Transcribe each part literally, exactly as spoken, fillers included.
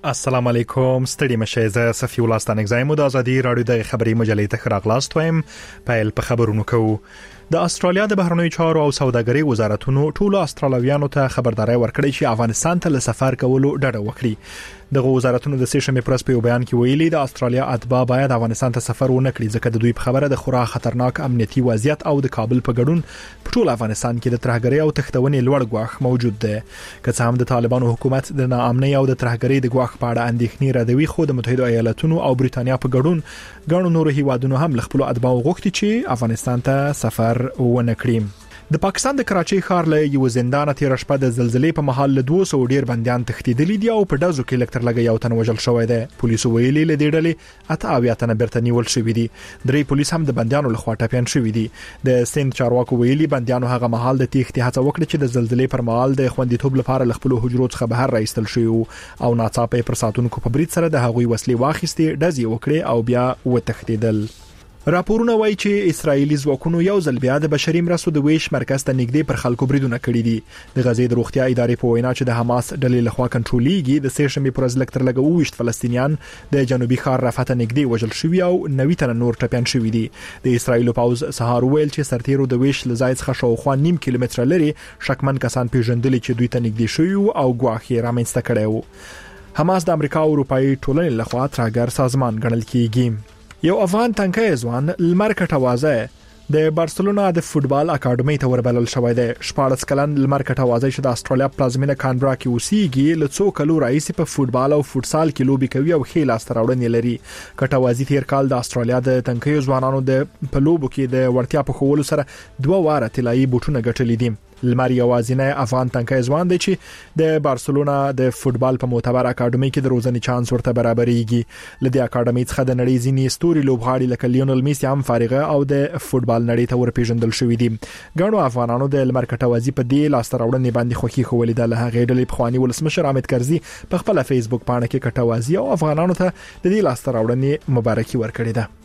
السلام علیکم ستړي مشه زه صفی الله ستانګزایم د ازادي رادیو د خبري مجلې ته خراغلاست وایم پایل په خبرونو کوو. د استرالیا د بهرنیو چارو او سوداګرۍ وزارتونو ټولو استرالیانو ته خبرداري ورکړې چې افغانستان ته سفر کولو ډډه وکړي. دغه وزارتونو د سیشن پرس په بیان کې ویلي د استرالیا اتباع باید افغانستان ته سفر ونه کړي ځکه د دوی په خبره د خورا خطرناک امنیتي وضعیت او د کابل په ګډون په ټول افغانستان کې د ترهګرۍ او تښتونې لوړ ګواښ موجود دی. که څه هم د طالبانو حکومت د ناامنۍ او د ترهګرۍ د ګواښ په اړه اندېښنې راوړي، خو د متحده ایالاتونو او بریتانیا په ګډون ګڼو نورو هیوادونو هم له خپل اتباع غوښتي چې افغانستان ته سفر ونه کړي. د پاکستان د کراچۍ ښار له یو زندان تیر شپه د زلزلې په محل له دوه سوه ډیر بنديان تښتیدلي دي او په دزو کې لکټر لګي او تن وژل شوی دی. پولیسو ویلي له دې ډلې اته اویا تنه بیرته نیول شوی دي. درې پولیس هم د بنديانو له خوا ټاپیان شوی دي. د سند چارواکو ویلي بنديانو هغه محل د تېښتې هڅه وکړه چې د زلزلې پر مهال د خوندیتوب لپاره له خپل حجرو څخه بهر راایستل شوی او ناڅاپه پر ساتونکو په برید سره د هغوی وسلې واخیستې، ډزې وکړې او بیا وتښتیدل. راپورونه وایي چې اسرایلی ځواکونو یو ځل بیا د بشري مرستو د ویش مرکز ته نږدې پر خلکو بریدونه کړي دي. د غزې د روغتیا ادارې په وینا چې د حماس ډلې لخوا کنټرولېږي د سیشن پر لکټر لګو وشت فلسطینیان د جنوبي ښار رفح ته نږدې وژل شوي او نوي تن نور ټپيان شوي دي. د اسرایل پاوز سهار ویل چې سرتیرو د ویش لزاید څخه شاوخوا نیم کیلومتر لري شکمن کسان پیژندل چې دوی ته نږدې شوي او ګواښ یې رامنځته کړی و. حماس د امریکا او اروپאי ټولنې لخوا ترهګر سازمان ګڼل کیږي. یو افغان تنکي ځوان لمر کټوازه د بارسلونا د فوتبال اکیډمي ته وربلل شوی دی. شپاړس کلن لمر کټوازه چې د استرالیا پلازمینه کانبرا کې اوسېږي له څو کلو راځي په فوتبال او فوتسال کې لوبي کوي او خېل استراوړنې لري. کټوازي تیر کال د استرالیا د تنکي ځوانانو د پلوبو کې د ورتیا په خولو سره دوه واره طلایي بوټونه ګټلې دي. لمر یوازینی افغان تنکي ځوان دی چې د بارسلونا د فوتبال په معتبر اکیډمي کې د روزنې چانس ورته برابرېږي. لدې اکیډمي څخه د نړۍ ځینې ستوري لوبغاړي لکه لیونل میسی هم فارغه او د فوتبال نړۍ ته ورپېژندل شوې دي. ګڼو افغانانو د لمر کټوازي په دې لاستراوړنې باندې خوښي خولې ده. له هغې ډلې پخوانی ولسمشر حامد کرزي په خپل فیسبوک باندې کې کټوازي او افغانانو ته د دې لاستراوړنې مبارکي ورکړې ده.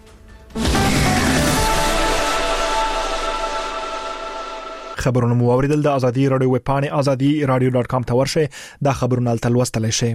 خبرونه مو اوریدل د ازادي رادیو ویب پاڼې ازادي رادیو ډاټ کام ته ورشئ. دا خبرونه تل لوستلای شئ.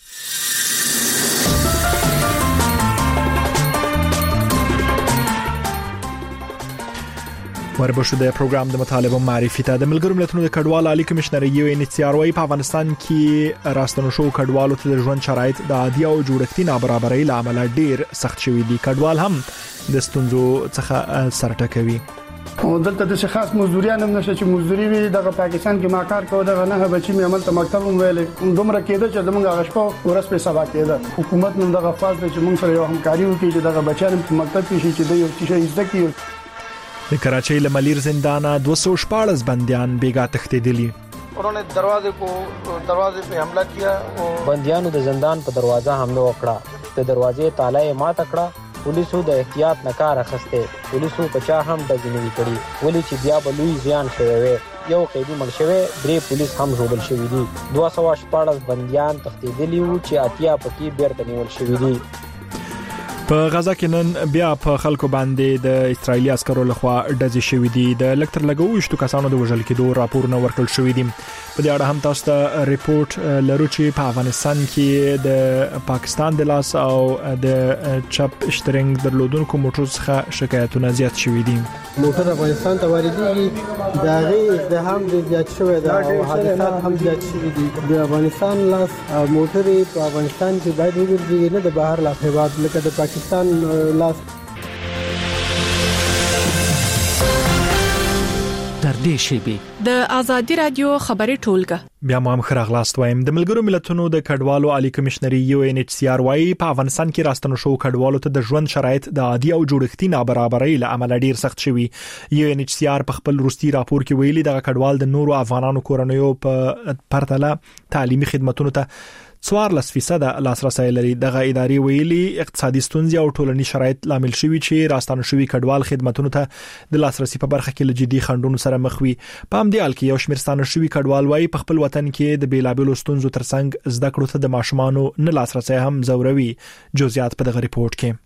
وربشو د پروګرام د مطالبه معرفي ته د ملګرو ملتونو د کډوالو عالی کمشنر یو ان ایچ سی آر وايي په افغانستان کې راستنو شو کډوالو ته د ژوند شرایط د عادي او جوړښتي نابرابرۍ لامل ډیر سخت شوي دي. کډوال هم د ستونزو څخه سر ټکوي. او دلته د خاص مزدوریان هم نشته چې مزدوري وي. دغه پاکستان کې ما کار کوو دغه نه بچی مې عمل ته مکتب هم ویلې دومره کېده چې زمونږ غشپو ورس په سبا کېده. حکومت نن دغه فاز دی چې موږ سره یو همکاري وکړي چې دغه بچیان په مکتب کې شي چې د یو څه زده کړي. د کراچۍ له ملیر زندانه دوه سوه شپاړس بنديان بیګا تښتیدلي. انہوں نے دروازے کو دروازے په حمله کیا او بنديانو د زندان په دروازه حمله وکړه. د دروازې تاله یې مات کړه. پولیسو د احتیاط نه کار اخیسته. پولیسو په چا هم د جنوي کړي ولې چې بیا به لوی زیان شوی وي. یو قیدی مړ شوی، درې پولیس هم ژوبل شوی دي. دوه سوه شپاړس بنديان تښتیدلي وو چې اتیا پکې بیرته نیول شوی دي. په غزا کې نن بیا په خلکو باندې د اسرایلی عسکرو لخوا ډزې شوې دي. د لکټر لګوښتو کسانو د وژل کېدو راپورونه ورکړل شوې دي. په دې اړه هم تاسو ته ریپورت لرو چې په افغانستان کې د پاکستان د لاس او د چپ اشترنګ درلودونکو موټر څخه شکایتونه زیات شوې دي. موټر افغانستان ته واردېږي، دا غي ازدحام ډېر زیات شوی دی او حادثات هم زیات شوي دي. د افغانستان لاس موټر په افغانستان کې باید وګرځي، نه د بهر لاس هیواد لکه د پاکستان لاس. تر دې شی د ازادي رادیو خبري ټولګه بیا مو هم خراغلاست وایم. د ملګرو ملتونو د کډوالو عالی کمشنر یو ان ایچ سی آر وايي په افغانستان کې راستنو شو کډوالو ته د ژوند شرایط د عادي او جوړښتي نابرابرۍ له امله ډیر سخت شوي. یو ان ایچ سی آر په خپل روستي راپور کې ویلي د کډوال د نورو افغانانو کورنیو په پرتله تعلیمي خدماتو ته څوارلس فیصد لاسرسي لري. دغه ادارې ویلي اقتصادي ستونزې او ټولنیز شرایط لامل شوي چې راستنو شوي کډوال خدماتو ته د لاسرسي په برخه کې لجدي خنډونو سره مخ وي. په همدې حال کې یو شمېر ستانه شوي کډوال وايي په خپل وطن کې د بیلابېلو ستونزو ترڅنګ زده کړو ته د ماشومانو نه لاسرسي هم زوروي. جزئیات په دغه ریپورت کې.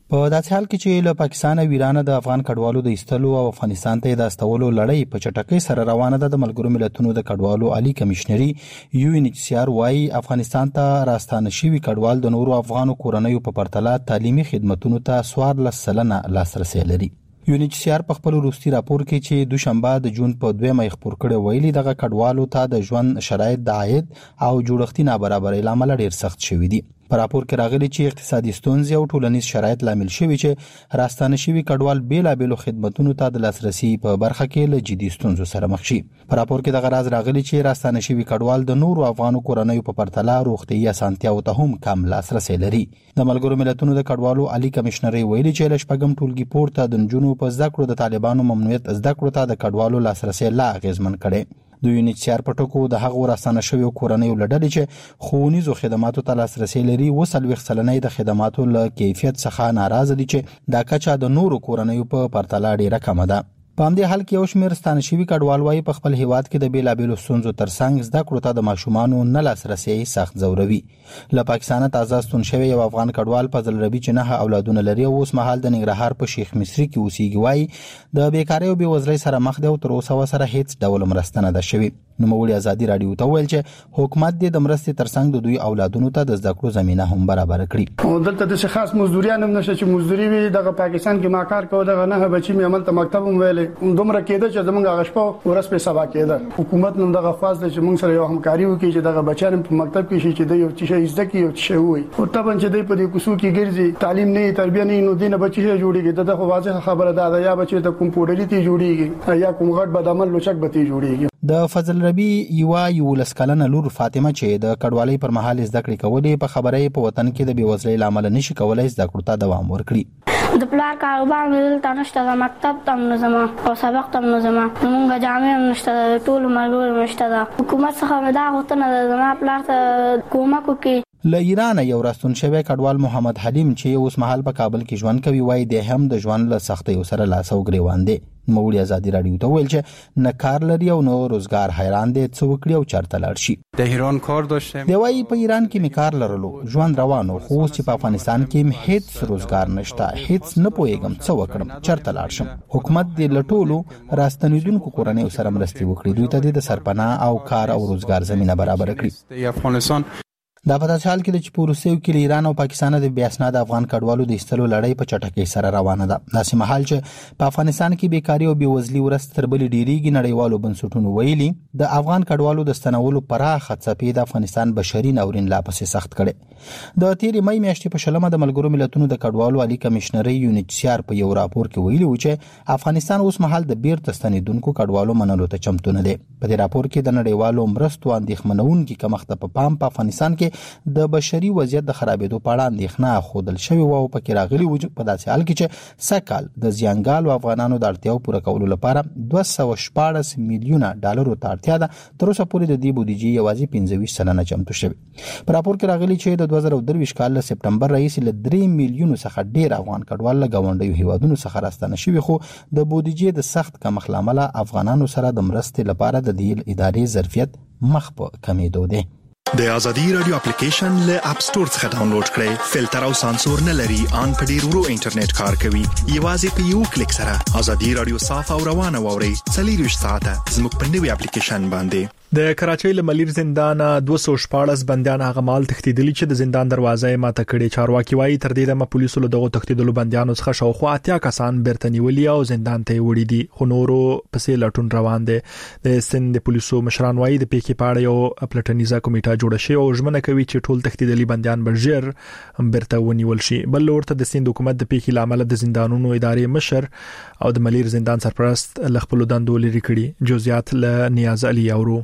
په داسې حال کې چې له پاکستان او ایران د افغان کډوالو د ایستلو او افغانستان ته د استولو لړۍ په چټکۍ سره روانه ده، د ملګرو ملتونو د کډوالو عالی کمشنري یو ان ایچ سی آر وايي افغانستان ته راستانه شوي کډوال د نورو افغانو کورنیو په پرتله تعلیمي خدماتونو ته څوارلس سلنه لاسرسي لري. یو ان ایچ سی آر په خپل وروستي راپور کې چې دوشنبه د جون په دویمه خبر کړی ویلي دغه کډوالو ته د ژوند شرایط د عاید او جوړښتي نابرابرۍ لامل ډیر سخت شوي دي. په راپور کې راغلي چې اقتصادي ستونزې او ټولنیز شرایط لامل شوي چې راستانه شوي کډوال بیلابېلو خدماتونو ته د لاسرسي په برخه کې له جدي ستونزو سره مخ شي. په راپور کې دغه راز راغلي چې راستانه شوي کډوال د نورو افغانو کورنیو په پرتله روغتیايي اسانتیاو ته هم کم لاسرسي لري. د ملګرو ملتونو د کډوالو عالی کمشنري ویلي چې له شپږم ټولګي پورته د نجونو په زده کړو د طالبانو ممنوعیت زده کړو ته د کډوالو لاسرسي لا اغیزمن کړي. د یو ان ایچ سی آر په ټکو د هغو راستانه شویو کورنیو لړۍ چې ښوونیزو خدماتو ته لاسرسي لري وسلويخ سلنې د خدماتو له کیفیت څخه ناراضه دي چې دا کچا د نورو کورنیو په پرتله ډیره کمه ده. په همدې حال کې یو شمېر ستانه شوي کډوال وايي په خپل هیواد کې د بیلابېلو ستونزو ترڅنګ زده کړو ته د ماشومانو نه لاسرسي سخت ځوروي. له پاکستانه تازه ستون شوی یو افغان کډوال فضل ربی چې نه اولادونه لري او اوس مهال د ننګرهار په شیخ مصری کې اوسېږي وايي د بیکارۍ او بېوزلۍ سره مخ دی او تر اوسه سره هیڅ ډول مرسته نه ده شوې. نوموړي ازادي رادیو ته ویل چې حکومت د مرستې ترڅنګ د دوی اولادونو ته د زده کړو زمينه هم برابر کړي. او دلته د خاص مزدوریان هم نشه چې مزدوري وي دغه پاکستان کې ما کار کوو دغه نه بچي مې عمل ته مکتب هم ویلې دومره کېده چې زمونږ غشپو ورس په سبا کېده. حکومت نن دغه خاص د چې موږ سره یو همکاري وکړي چې دغه بچیان په مکتب کې شي چې د یو څه زده کوي او څه وي او طبعا چې د په دې کوڅو کې ګرځي تعلیم نه تربیه نه نو دینه بچي جوړیږي دغه واضح خبره ده یا بچي ته کوم پوډلی تی جوړیږي یا کوم غټ بدعمل لوچک بتی جوړیږي. د فضل ربی یو یو لسکلنه لور فاطمه چې د کډوالۍ پر مهال زده کړې کولې په خبرې په وطن کې د بیوزلۍ لامل نشي کولای زده کړو ته دوام ورکړي. د پلار کاروبار مې دلته نشته د مکتب تم نه زما او سبق تم نه زما موږ جامع نشته ټول مرګور نشته د حکومت څخه مې دا غوښتنه ده زما پلار ته کومک وکړي. له ایران یو راستون شوی کډوال محمد حلیم چې اوس مهال په کابل کې ژوند کوي وایي د هم د ژوند له سختیو سره لاس او ګریوان دي. نوموړي ازادي رادیو ته ویل چې نه کار لري او نو روزګار حیران دي څه وکړي او چارته لاړ شي. د ایران کار داشتم دی وایي په ایران کې می کار لرلو ژوند روانو خو چې په افغانستان کې هیڅ روزګار نشته هیڅ نه پوهیږم څه وکړم چارته لاړ شم. حکومت دې لټولو راستنیدونکو کورنیو سره مرستې وکړي دوی ته د سرپناه او کار او روزګار زمينه برابر کړي. افغانستان دا په داسې حال کې د چپورسیو کې ایران او پاکستان د بیا اسناد افغان کډوالو د ایستلو لړۍ په چټکۍ سره روانه ده. داسې مهال چې په افغانستان کې بیکاری او بیوزلي ورځ تر بلې ډیریږي نړیوالو بنسټونو ویلي د افغان کډوالو د ستنولو پراخه څپې د افغانستان بشري ناورین لا پسې سخت کړي. د تیرې مې میاشتې په شلمه د ملګرو ملتونو د کډوالو عالی کمشنري یو ان ایچ سی آر په یو راپور کې ویلي و چې افغانستان اوس مهال د بیرته ستنیدونکو کډوالو منلو ته چمتو نه دی. په دې راپور کې د نړیوالو مرستو اندېښمنونکي کمښت په پام په افغانستان کې د بشري وضعیت د خرابېدو په اړه اندېښنه ښودل شوې وه او پکې راغلي وو په داسې حال کې چې سږکال د زیانګالو افغانانو د اړتیاو پوره کولو لپاره دوه سوه شپاړس میلیونه ډالرو ته اړتیا ده. تر اوسه پورې د دې بودیجې یوازې پنځه ویشت سلنه چمتو شوې. په راپور کې راغلي چې د دوه زره درویشت کال له سپټمبر راهیسې له درې میلیونو څخه ډېر افغان کډوال له ګاونډیو هیوادونو څخه راستانه شوي خو د بودیجې د سخت کمښت له امله افغانانو سره د مرستې لپاره د دې ادارې ظرفیت مخ په کمېدو دی. د ازادي رادیو اپلیکیشن له اپ سٹور څخه ډاونلوډ کړئ. فلټر او سانسور نه لري، ان په ډیر ورو انټرنیټ کار کوي. یوازې په یو کلیک سره ازادي رادیو صاف او روانه واورئ. څلور ساعته زموږ په نوي اپلیکیشن باندې. د کراچۍ له ملیر زندان دوه سوه شپاړس بنديان هغه مال تښتیدلي چې د زندان دروازه یې ماته کړې. چارواکي وایي تر دې دمه پولیسو له دغو تښتیدلو بنديانو څخه شاوخوا اتیا کسان بیرته نیولي او زندان ته وړي دي خو نورو پسې لټون روان دي. د سند پولیسو مشران وایي د پیکي پاړې یو پلټنیزه کمیټه جوړه شوې او ژمنه کوي چې ټول تښتیدلي بنديان به ژر بیرته ونیول شي. بل ورته د سند حکومت د پیکي لامل د زندانونو ادارې مشر او د ملیر زندان سرپرست ل خپل دندو لري کړي. جزئیات له نیاز علي اورو.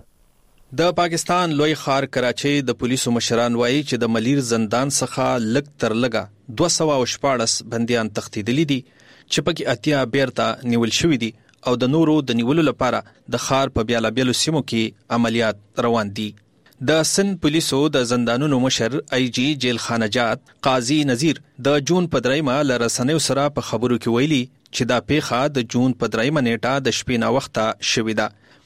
د پاکستان لوی ښار کراچۍ د پولیسو مشران وایي چې د ملیر زندان څخه لږ تر لږه دوه سوه شپاړس بنديان تښتیدلي دي چې پکې اتیا بیرته نیول شوي دي او د نورو د نیولو لپاره د ښار په بیلابېلو سیمو کې عملیات روان دي. د سند پولیسو د زندانونو مشر ای جی جیل خانجات قاضي نذیر د جون په دریمه له رسنیو سره په خبرو کې ویلي چې دا پیښه د جون په دریمه نیټه د شپې نا وخته شوې ده.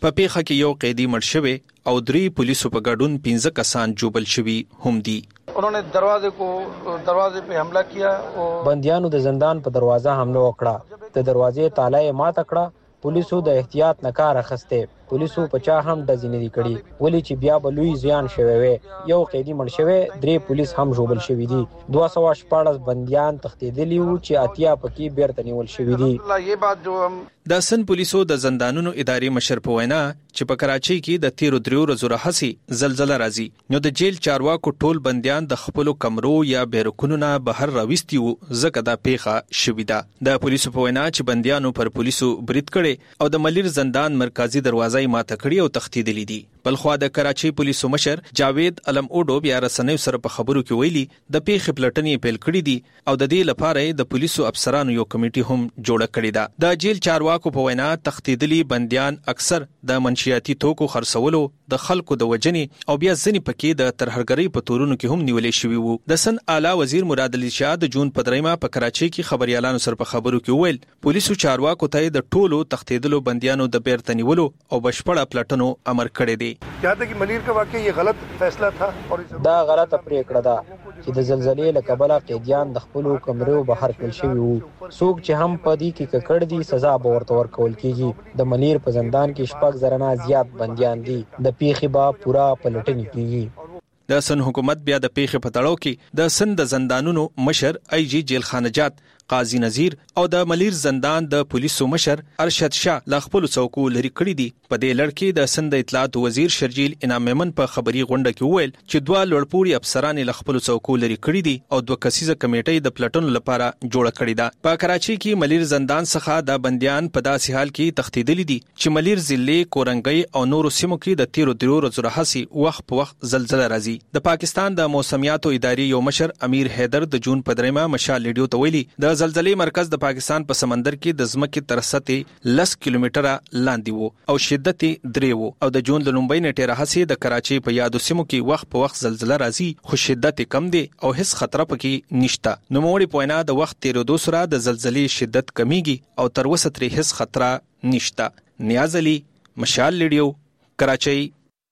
په پیښه کې یو قیدی مړ شوی او درې پولیسو په ګډون پنځه کسان جوبل شوي هم دي. उन्होंने दरवाजे को दरवाजे पे हमला किया और बंदियानو د زندان په دروازه حمله وکړه. د دروازې تاله یې مات کړه. پولیسو د احتیاط نه کار اخیسته. پولیسو په چا هم د ځینې کړي ولی چې بیا به لوی زیان شوی وي. یو قیدی مړ شوی، درې پولیس هم جوبل شوي دي. دوه سوه شپاړس بنديان تښتېدلي وو چې اتیا پکې بیرته نیول شوي دي. یہ بات جو هم د سن پولیسو د زندانونو ادارې مشر په وینا چې په کراچۍ کې د تیرو دریو ورځو راهیسې زلزلہ راځي نو د جیل چارواکو ټول بنديان د خپل کمرو یا بیرکونو نه بهر راوستي وو ځکه دا پیښه شوې ده. د پولیسو په وینا چې بنديانو پر پولیسو برید کړي او د ملیر زندان مرکزی دروازه یې ماته کړې او تښتېدلې دي. بلخوا د کراچۍ پولیسو مشر جاوید علم اوډو بیا رسنیو سره په خبرو کې ویلي د پیښې پلټنې پیل کړې دي او د دې لپاره د پولیسو افسرانو یو کمیټي هم جوړه کړې ده. د جیل چارواکو په وینا تښتېدلي بنديان اکثر د منشیاتي توکو خرڅولو، د خلکو د وجنې او بیا ځنې پکې د ترهګرۍ په تورونو کې هم نیولې شوي وو. د سن اعلی وزیر مراد علي شاه د جون په دریمه په کراچۍ کې خبريالانو سره په خبرو کې وویل پولیسو چارواکو ته د ټولو تښتېدلو بنديانو د بیرته نیولو او بشپړه پلټنو امر کړی دی. یاد ہے کہ ملیر کا واقعہ یہ غلط فیصلہ تھا اور دا غلطه پریکړه ده چې د زلزلې له کبله قیدیان د خپلو کمرو بهر کړل شوي وو. څوک چې هم په دې کې ککړ دي سزا به ورته ورکول کیږي. د ملیر په زندان کې شپږ زره نه زیات بنديان دي. د پیښې به پوره پلټنې کیږي. د سن حکومت بیا د پیښې په تړاو کې د سن د زندانونو مشر ای جی جیل خانجات قاضي نذیر او د ملیر زندان د پولیسو مشر ارشد شاه ل خپل څوکو لري کړی دي. په دې لړ کې د سند اطلاعات وزیر شرجیل انعام میمن په خبري غونډه کې وویل چې دوه لوړپوړي افسران ل خپل څوکو لري کړی دي او دوه کسیزه کمیټې د پلټنو لپاره جوړه کړې ده. په کراچۍ کې ملیر زندان څخه د بنديان په داسې حال کې تښتېدلي دي چې ملیر ضلع کورنګي او نورو سیمو کې د تیرو درو ورځو راهیسې وخت په وخت زلزلہ راځي. د پاکستان د موسمیاتو ادارې یو مشر امیر حیدر د جون په دریمه مشال لیډیو ته ویلي د زلزلې مرکز د پاکستان په سمندر کې د ځمکې تر سطحې لس کیلومتره لاندې وو او شدت درې وو او د جون د لومبۍ نیټې راهیسې د کراچۍ په یادو سیمو کې وخت په وخت زلزلہ راځي خو شدت کم دی او هیڅ خطر پکې نشته. نوموړي په وینا د وخت تیریدو سره د زلزلې شدت کمیږي او تر اوسه ترې هیڅ خطر نشته. نیاز علي، مشال لیډیو، کراچۍ.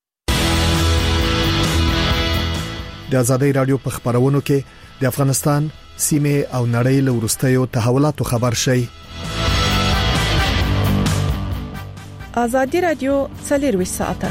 د آزادۍ رادیو په خبرونو کې د افغانستان سیمه او نړۍ له ورستیو تحولاتو خبر شي. آزادۍ رادیو څلور ساعته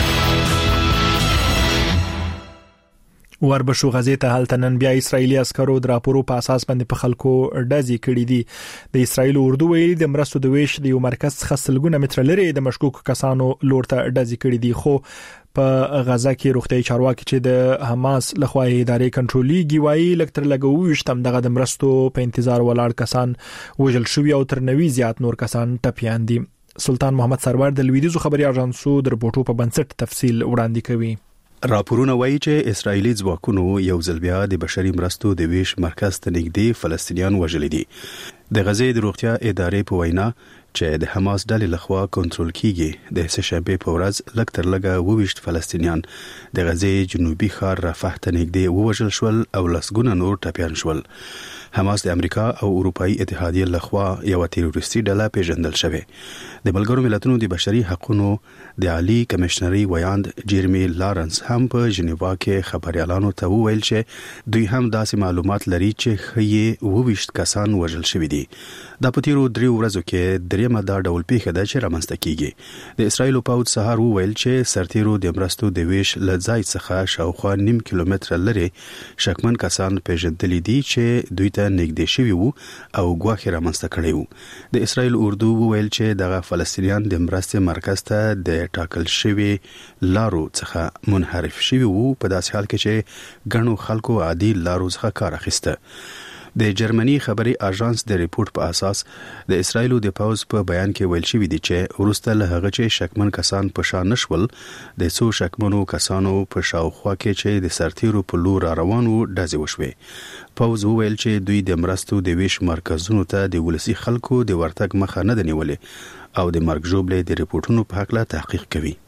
وربشو غزې ته هلته نن بیا اسرایلی عسکرو د راپورو په اساس باندې په خلکو ډزې کړې دي. د اسرایل اردو ویلي د مرستو د ویش د یو مرکز څخه سلګونه متر لري د مشکوک کسانو لور ته ډزې کړې دي. خو په غزا کې روغتي چارواکي چې د حماس لخوا ادارې کنټرولېږي وایي لکتر لګويشتم دغه د مرستو په انتظار ولاړ کسان وژل شوی او تر نوي زیات نور کسان ټپيان دي. سلطان محمد سرور د لویدیزو خبري اژانسو د رپورټو په بنسټ تفصیل وړاندې کوي. راپورونه وایي چې اسرایلی ځواکونو یو ځل بیا د بشري مرستو د ویش مرکز ته نږدې فلسطینیان وژلي دي. د غزې د روغتیا ادارې په وینا چې د حماس ډلې لخوا کنټرول کیږي د سهشنبه په ورځ لکتر لګه وویشت فلسطینیان د غزې جنوبي ښار رفح ته نږدې ووژل شول او لسګونه نور ټپيان شول. حماس د امریکا او اروپאי اتحادیه لخوا یو تروریستي ډله پیژندل شوې. د ملګرو ملتونو د بشري حقوقو د عالی کمشنري ویاند جیرمی لارنس هم په جنیوا کې خبريالانو ته وویل چې دوی هم داسې معلومات لري چې خې وویشت کسان وژل شوي دي. د پتیرو دریو ورځو کې دریمه دا ډول پیښه ده چې رامنځته کیږي. د اسرایل پاوت سهار وویل چې سرتیرو د مرستو د ویش لځای څخه شاوخوا نیم کیلومتر لري شکمن کسان پیژندل دي چې دوی ته نږدې شوي وو او ګواښ رامنځته کړی وو. د اسرایل اردو وویل چې دغه فلسطینیان د مرستې مرکز ته د ټاکل شوی لارو څخه منحرف شوي وو په داسې حال کې چې ګڼو خلکو عادي لارو څخه کار اخیسته. د جرمني خبري اژانس د ریپورت په اساس د اسرایلو د پاوز په بیان کې ویل شوی دی چې ورسته له هغه چې شکمن کسان په شان نشول د څو شکمنو کسانو په شاوخوا کې چې د سرتیرو په لور روانو ډزې وشوې. پاوز ویل چې دوی د مرستو د ویش مرکزونو ته د ولسی خلکو د ورتګ مخه نه نیولې او د مرګ جوړلې د ریپورتونو په حق لا تحقیق کوي.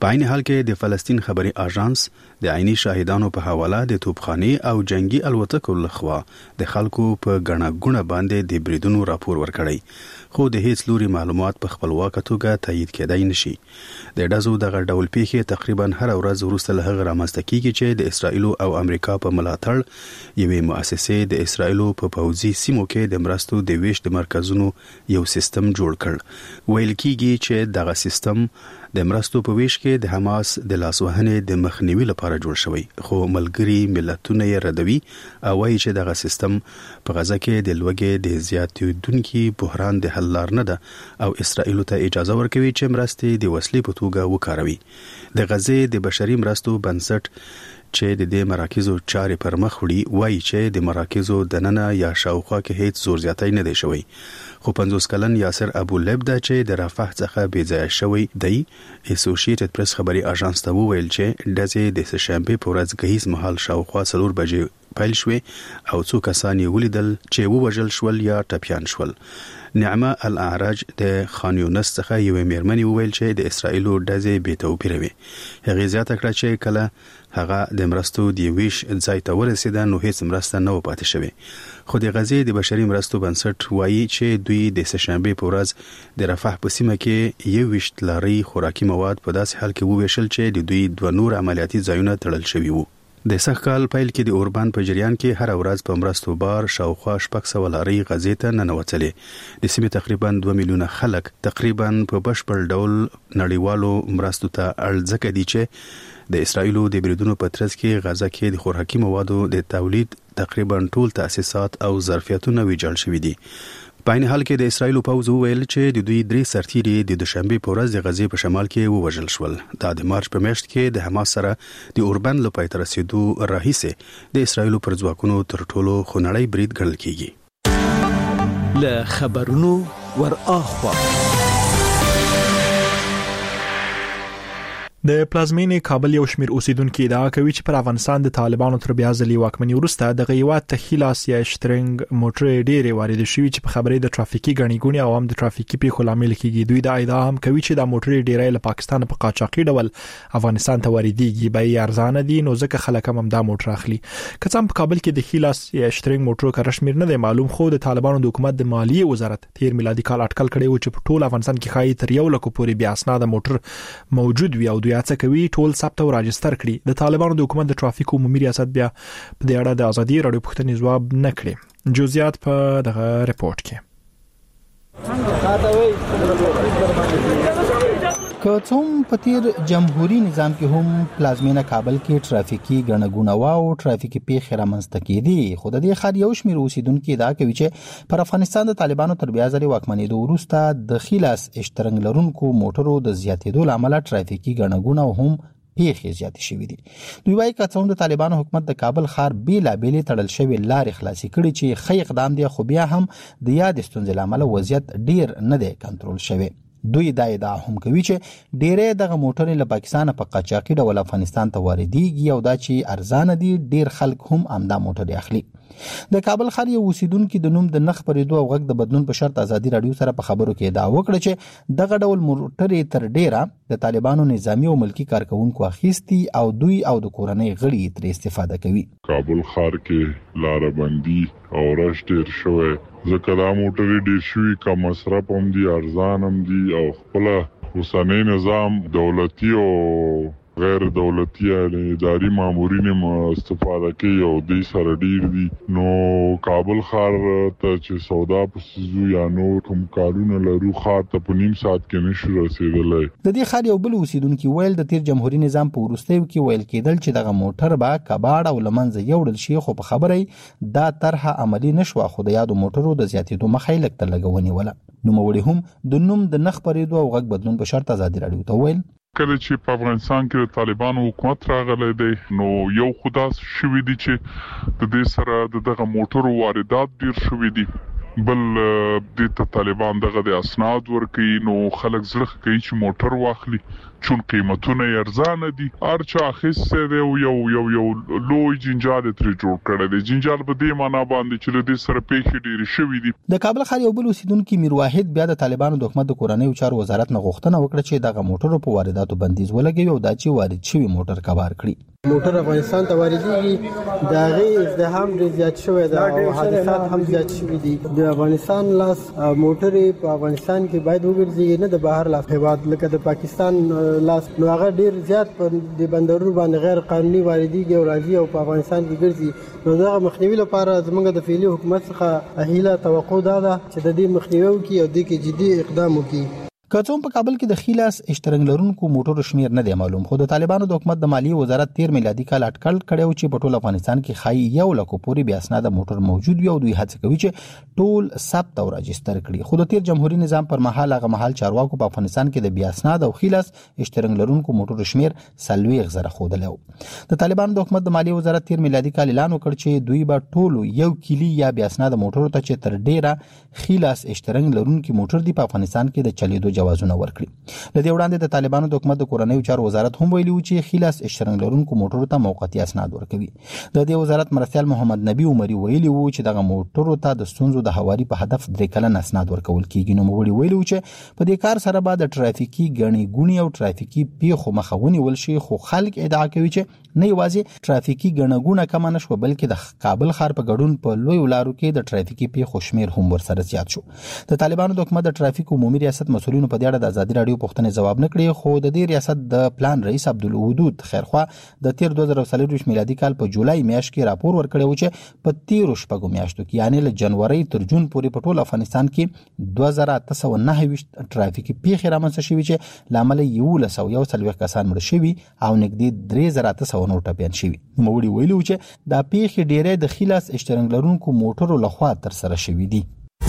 په عین حال کې د فلسطین خبري اژانس د عیني شاهدانو په حواله د توپخاني او جنگي الوتکو لخوا د خلکو په غنا غونه باندې د بریدونو راپور ورکړی، خو د هیڅ لوري معلومات په خپلواکه توګه تایید کېدای نشي. د ډزو دغه ډول پیښې تقریبا هر ورځ وروسته له هغه رامنځته کیږي چې د اسرایل او امریکا په ملاتړ یوې مؤسسې د اسرایل په پوځي سیمو کې د مرستو د ویش د مرکزونو یو سیستم جوړ کړ. ویل کیږي چې دغه سیستم د مرستو په ویش کې د حماس د لاسوهنې د مخنیوي لپاره جوړ شوی، خو ملګری ملتونه یې ردوي او وایي چې دغه سیستم په غزه کې د لوږې د زیاتېدونکي بحران د حل لار نه ده او اسرائیل ته اجازه ورکوي چې مرستې د وسلې په توګه وکاروي. د غزې د بشري مرستو بنسټ چې د دې مراکزو چارې پر مخ وړي وایي چې د مراکزو دننه یا شاوخوا کې هیڅ زور زیاتی نه دی شوی، خو پنځوس کلن یاسر ابو لبدا چې د رفح څخه بیځای شوی دی اسوسییټډ پریس خبري اژانس ته وویل چې دځې د سشنبه په ورځ غهیز مهال شاوخوا څلور بجې پیل شوې او څو کسان یې ولیدل چې ووژل شول یا ټپيان شول. نعمه الاعرج د خان یونس څخه یو میرمنې وویل چې د اسرایل دځې بې توپیر وي. هغه زیاته کړه چې کله هغه د مرستو دی ویش ځای ته ورسېده نو هیڅ مرسته نه و پاتې شوی، خو د غزې د بشري مرستو بنسټ وایي چې دوی د سشنبه په ورځ د رفح په سیمه کې یو ویشت لاري خوراکي مواد په داسې حال کې وویشل چې د دوی دوه نور عملیاتي ځایونه تړل شوي وو. د سخت کال پیل کې د اوربان په جریان کې هر ورځ په مرستو بار شاوخوا شپږ سوه لارۍ غزې ته ننوتلې. د سیمې تقریبا دوه میلیونه خلک تقریبا په بشپړ ډول نړیوالو مرستو ته اړ ځکه دي چې د اسرایلو د بریدونو په ترڅ کې غزه کې د خوراکي موادو د تولید تقریبا ټول تاسیسات او ظرفیتونه ویجاړ شوي دي. په عین حال کې د اسرایل پوځ وویل چې د دوی درې سرتیري د دوشنبه په ورځ د غزې په شمال کې ووژل شول. دا د مارچ په میاشت کې د حماس سره د اوربند له پای ته رسیدو راهیسې د اسرایل پر ځواکونو تر ټولو خونړی برید ګڼل کیږي. له خبرونو ور اخوا د پلازمینې کابل یو شمیر اوسیدونکو ادعا کوي چې پر افغانستان د طالبانو تر بیا ځلې واکمنۍ وروسته د غیوات تخیلاس یا شترنګ موټر ډېرې وارد شوي چې په خبرې د ترافیکي غنیګونی او هم د ترافیکي پیښو لامل کیږي. دوی دا ادعا هم کوي چې د موټر ډېرې له پاکستان په قاچاقي ډول افغانستان ته واردېږي، به ارزانه دي نو ځکه خلک هم دا موټر اخلي. که څه هم په کابل کې د خیلاس یا شترنګ موټر کار شمیر نه دی معلوم، خو د طالبانو د حکومت د مالیې وزارت تیر میلادي کال اټکل کړی و چې په ټول افغانستان کې خای تر یو لک پورې بیا اسناد موټر موجود وي او دوی هڅه کوي ټول ثبت او راجستر کړي. د طالبانو د حکومت د ترافیک عمومي ریاست بیا په دې اړه د ازادي رادیو پوښتنې ځواب نه کړي. جزئیات په دغه ریپورت کې. که څوم په تیر جمهوریت نظام کې هم پلازمینه کابل کې ترافیکي ګڼګونه او ترافیکي پیښې رامنځته کېدي، خو د دې ښار یو شمېر اوسیدونکو دا کوي چې پر افغانستان د طالبانو تر بیا ځلې واکمنېدو وروسته د خیلاس اشترنګ لرونکو موټرو د زیاتېدو له امله ترافیکي ګڼګونه هم پیښې زیاتې شوې دي. دوی وايي که څوم د طالبانو حکومت د کابل ښار بیلابېلې تړل شوې لارې خلاصې کړي چې ښه اقدام دی، خو بیا هم د یادې ستونزې له امله وضعیت ډیر نه دی کنټرول شوی. دوی دا ادعا هم کوي چې ډېرې دغه موټرې له پاکستان په قاچاقي ډول افغانستان ته واردېږي او دا چې ارزانه دي ډیر خلک هم همدا موټرې اخلي. د کابل ښار یو اوسیدونکو د نوم د نخ پرېدو او غږ د بدلون په شرط ازادي رادیو سره په خبرو کې ادعا وکړه چې دغه ډول موټرې تر ډیره د طالبانو نظامی او ملکی کارکونکو اخیستي او دوی او د کورنۍ غړي تر استفاده کوي. کابل ښار کې لاربندي او رش ډیر شوی ځکه دا موټرې ډیر شوي، کم مصرف هم دي، ارزان هم دي او خپل اوسنی نظام دولتي او غیر دولتي اداري مامورین استفاده کوي او دوی سره ډیر دي. نو کابل ښار ته چې سودا پسیزو یا نو کوم کارونه لرو ښار ته په نیم ساعت کې نشو رسیدلی. د دې ښار یو بل اوسیدونکو ویل د تیر جمهوریت نظام په وروستیو کې ویل کېدل چې دغه موټر به کباړ او لمنځه یوړل شي، خو په خبرې دا طرحه عملی نشوه، خو د یادو موټرو د زیاتېدو مخه یې لږ تر لږه ونیوله. نوموړي هم د نوم د نخ پرېدو او غږ بدلون په شرط ازادي رادیو ته ویل کله چې په افغانستان کې د طالبانو حکومت راغلی دی نو یو خدا شوی دی چې د دې سره دغه موټرو واردات ډیر شوی دي بل د طالبان دغه د اسناد ورکړي نو خلک زړه کوي چې موټر واخلي چون قیمتونه ارزانه دي ارچا خسته دی یو یو یو لوی جنجال تر جوړ کړی دی جنجال په دې معنی باندې چې د سره پیښې ډېری شوې دي. د کابل ښار یو بل اوسیدونکو میر واحد بیا د طالبانو د حکومت د کورنۍ چارو وزارت نه غوښتنه وکړه چې دغه موټرو په وارداتو بندیز ولګوي او دا چې وارد شوی موټر کبار کړي. موټر افغانستان ته واردېږي دا غي ازدحام ډېر زیات شوی دی او حادثات هم زیات شوي دي. د افغانستان لاس موټر په افغانستان کې باید وګرځي نه د بهر لاس هیواد لکه د پاکستان لاس نو هغه ډیر زیات په د بندرونو باندې غیر قانوني واردېږي او راځي او په افغانستان کې ګرځي. نو دا مخنیوي لپاره زموږ د فعلی حکومت څخه اهیله توقع ده چې د دې مخنیوي وکړي او د کې جدي اقدام وکړي. کڅوم په کابل کې د خلاص اشترنګ لرونکو موټرو شمیر نه دی معلوم خو د طالبانو د حکومت د مالیې وزارت تیر میلادي کال اټکل کړو چې په ټول افغانستان کې خای یو لکو پورې بیا اسناد موټر موجود وي او دوی هڅه کوي چې ټول ثبت او راجستر کړي. خو د تیر جمهوریت نظام پر مهال هغه مهال چارواکو په افغانستان کې د بیا اسناد او خلاص اشترنګ لرونکو موټرو شمیر سلويغ زره خودلو. د طالبانو د حکومت د مالیې وزارت تیر میلادي کال اعلان وکړ چې دوی به ټول یو کلی یا بیا اسناد موټرو ته چې تر ډیره خلاص اشترنګ لرونکو موټر دی په افغانستان کې د چلیدو جوازونه ورکړي. د دې وړاندې د طالبانو د حکومت د کورنۍ چارو وزارت هم ویلي و چې خلاص اشترنګ لرونکو موټرو ته موقتی اسناد ورکوي. د دې وزارت مرستيال محمد نبی عمري ویلي و چې دغه موټرو ته د ستونزو د هواري په هدف درې کلن اسناد ورکول کیږي. نو موږ ویلي و چې په دې کار سره به د ټرافیکي ګڼې ګونې او ټرافیکي پیښو مخاوني ول شي خو خلک ادعا کوي چې نه یوازې ټرافیکي ګڼه ګونه کم نه شو بلکې د کابل ښار په ګډون په لوی لارو کې د ټرافیکي پیښو شمیر هم ورسره زیات شو. د طالبانو د حکومت د ټرافیک عمومي ریاست مسولینو په دې اړه د ازادي راډیو پوښتنې جواب نه کړی خو د دې ریاست د پلان رئیس عبدالودود خیرخوا د تیر دوه زره څلور میلادي کال په جولای میاشت کې راپور ورکړی و چې په تیر شپږو میاشتو کې یعنی له جنوري تر جون پورې په ټول افغانستان کې دوه زره اته سوه نهه ویشت ټرافیکي پیښې رامنځته شوې چې لامل یو سل یو څلوېښت کسان مړه شوي او نږدې درې زره اته سوه نور ټپیان شوي. موږ ویلو چې دا پیښې ډېرې د خلاص اشترنګ لرونکو موټرو لخوا تر سره شوې دي.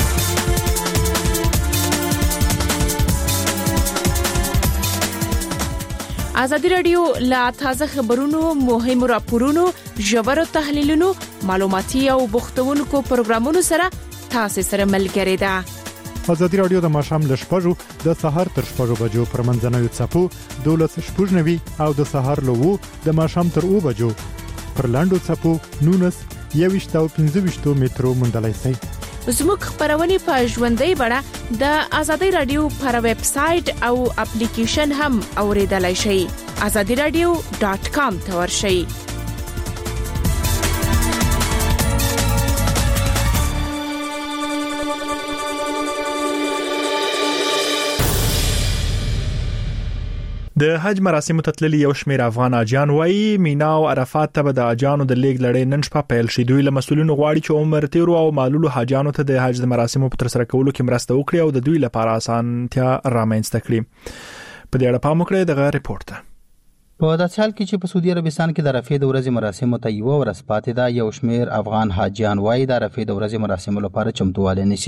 ازادي راډیو لا تازه خبرونو مهمو راپورونو ژورو تحلیلونو معلوماتي او بوختونکو پروګرامونو سره تاسو سره ملګری ده. ازادي راډیو د ماشام له شپږو د سهار تر شپږو بجو پر منځنوي څپو دولس شپږ نوي او د سهار له وو د ماشام تر او بجو پر لاندو څپو نونس یويشت او پنځه ویشت مترو مندلای سي. زموږ خبرونه په ژوندۍ بڼه د ازادي راډیو پر ویب سټ او اپلیکیشن هم اوریدلای شئ. azadi radio dot com ته ورشئ. د حج مراسم تتللی یو شمیر افغان اجان وای مینا او عرفات ته د اجانو د لیګ لړۍ نن شپه پیل شي. دوی له مسولینو غواړي چې عمر تیرو او معلولو حاجانو ته د حج د مراسمو په تر سره کولو کې مرسته وکړي او د دوی لپاره اسانتیا رامنځته کړي. په دې اړه پام وکړئ دغه ریپورت. په داسې حال کې چې په سعودي عربستان کې د عرفې د ورځې مراسمو ته یو ورځ پاتې ده یو شمیر افغان حاجیان وایي د عرفې د ورځې مراسمو لپاره چمتووالی نیسي.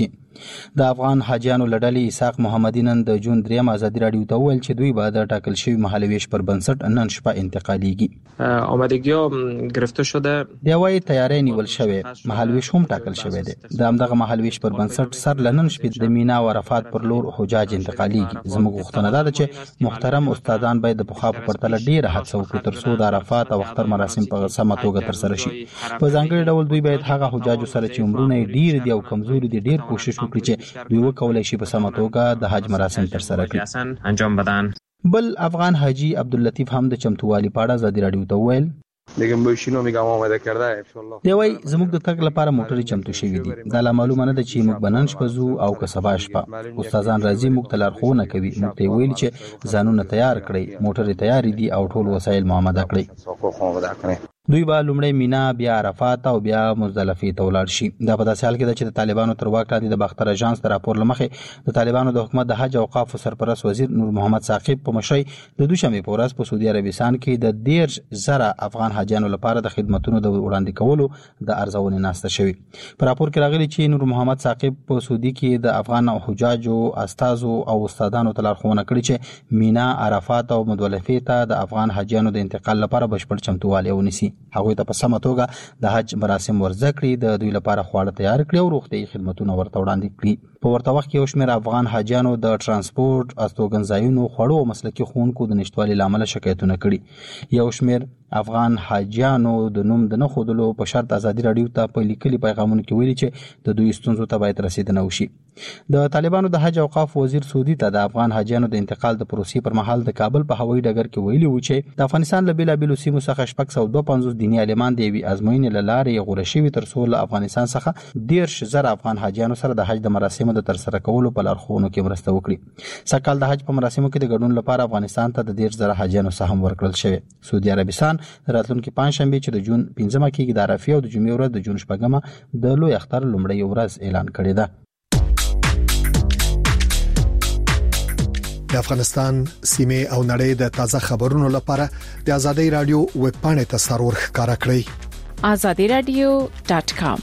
د افغان حاجیانو له ډلې اسحاق محمدي نن د جون دریم ازادي راډیو ته وویل چې دوی به د ټاکل شوي مهالویش پر بنسټ نن شپه انتقالیږي. آمادگی‌ها گرفته شده دی وایي تیاری نیول شوې مهالویش هم ټاکل شوی دی. د همدغه مهالویش پر بنسټ سر لنن شپې د مینا او عرفات پر لور حجاج انتقالیږي. زموږ غوښتنه ده چې محترم استادان باید د پخوا په پرتله ډېره هڅه وکړي تر څو د عرفات او اختر مراسم په سمه توګه تر سره شي. په ځانګړي ډول دوی باید هغه حجاج سره چې عمرونه ډیر دي او کمزوري دي ډیر کوشش وکړي چې دوی وکولای شي په سمه توګه د حج مراسم تر سره کړي. انجام بدن بل افغان حاجی عبداللطیف هم د چمتووالي په اړه ازادي راډیو ته وویل دیگه بشینو میگم آماده کرده ان شاء الله. دی وای زموږ د تګ لپاره موټرې چمتو شوې دي. دا لا معلومه نه ده چې موږ بنن شپه زو او که سبا شپه. استادان راځي موږ ته لارښوونه کوي. موږ ته ویل چې ځانونه تیار کړئ موټرې تیار دي او ټول وسایل آماده کړئ. دوی به لومړی مینا بیا عرفات او بیا مزدلفه ته ولاړ شي. دا په داسې حال کې ده چې د طالبانو تر واک لاندې د باختر اژانس د راپور لمخې د طالبانو د حکومت د حج او اوقاف سرپرست وزیر نور محمد ثاقب په مشرۍ د دوشنبه په ورځ په سعودي عربستان کې د دیرش زره افغان حاجیانو لپاره د خدماتو د وړاندې کولو د ارزونې ناسته شوی. په راپور کې راغلي چې نور محمد ثاقب په سعودي کې د افغان حجاجو استادو او استادانو ته لارښوونه کړې چې مینا عرفات او مزدلفه ته د افغان حاجیانو د انتقال لپاره بشپړ چمتووالی ونیسي. هغه ته په سمه توګه د حج مراسم ورزده کړي، د دوی لپاره خواړه تیار کړي او روغتیايي خدماتونه ورته وړاندې کړي. په ورته وخت کې یو شمېر افغان حاجیانو د ترانسپورت، استوګنځایونو، خوړو او مسلکي ښوونکو د نشټوالي لامل شکایتونه کړي. یو شمېر افغان حاجیانو د نوم د نه ښودلو په شرط ازادي راډیو ته په لیکلي پیغامونو کې ویلي چې د دوی ستونزو ته باید رسیدنه وشي. د طالبانو د حج اوقاف وزیر سعودي ته د افغان حاجیانو د انتقال د پروسې پر مهال د کابل په هوایي ډګر کې ویلي و چې د افغانستان له بېلابېلو سیمو څخه شپږ سوه دوه پنځوس دیني عالمان د یوې ازموینې له لارې غوره شوي، تر څو له افغانستان څخه دېرش زره افغان حاجیانو سره د حج د مراسمو د ترسره کولو په لارښوونو کې مرسته وکړي. سږ کال د حج په مراسمو کې د ګډون لپاره افغانستان ته د دېرش زره حاجیانو سهم ورکړل شوی. سعودي عربستان راتلونکي پنجشنبه چې د جون پنځمه کېږي د عرفې او د جمعې ورځ د جون شپږمه د لوی اختر لومړۍ ورځ اعلان کړې ده. د افغانستان سیمه او نړۍ د تازه خبرونو لپاره د آزادۍ رادیو ویب پاڼې ته سرور ښکارا کړئ. آزادۍ رادیو ډاٹ کام.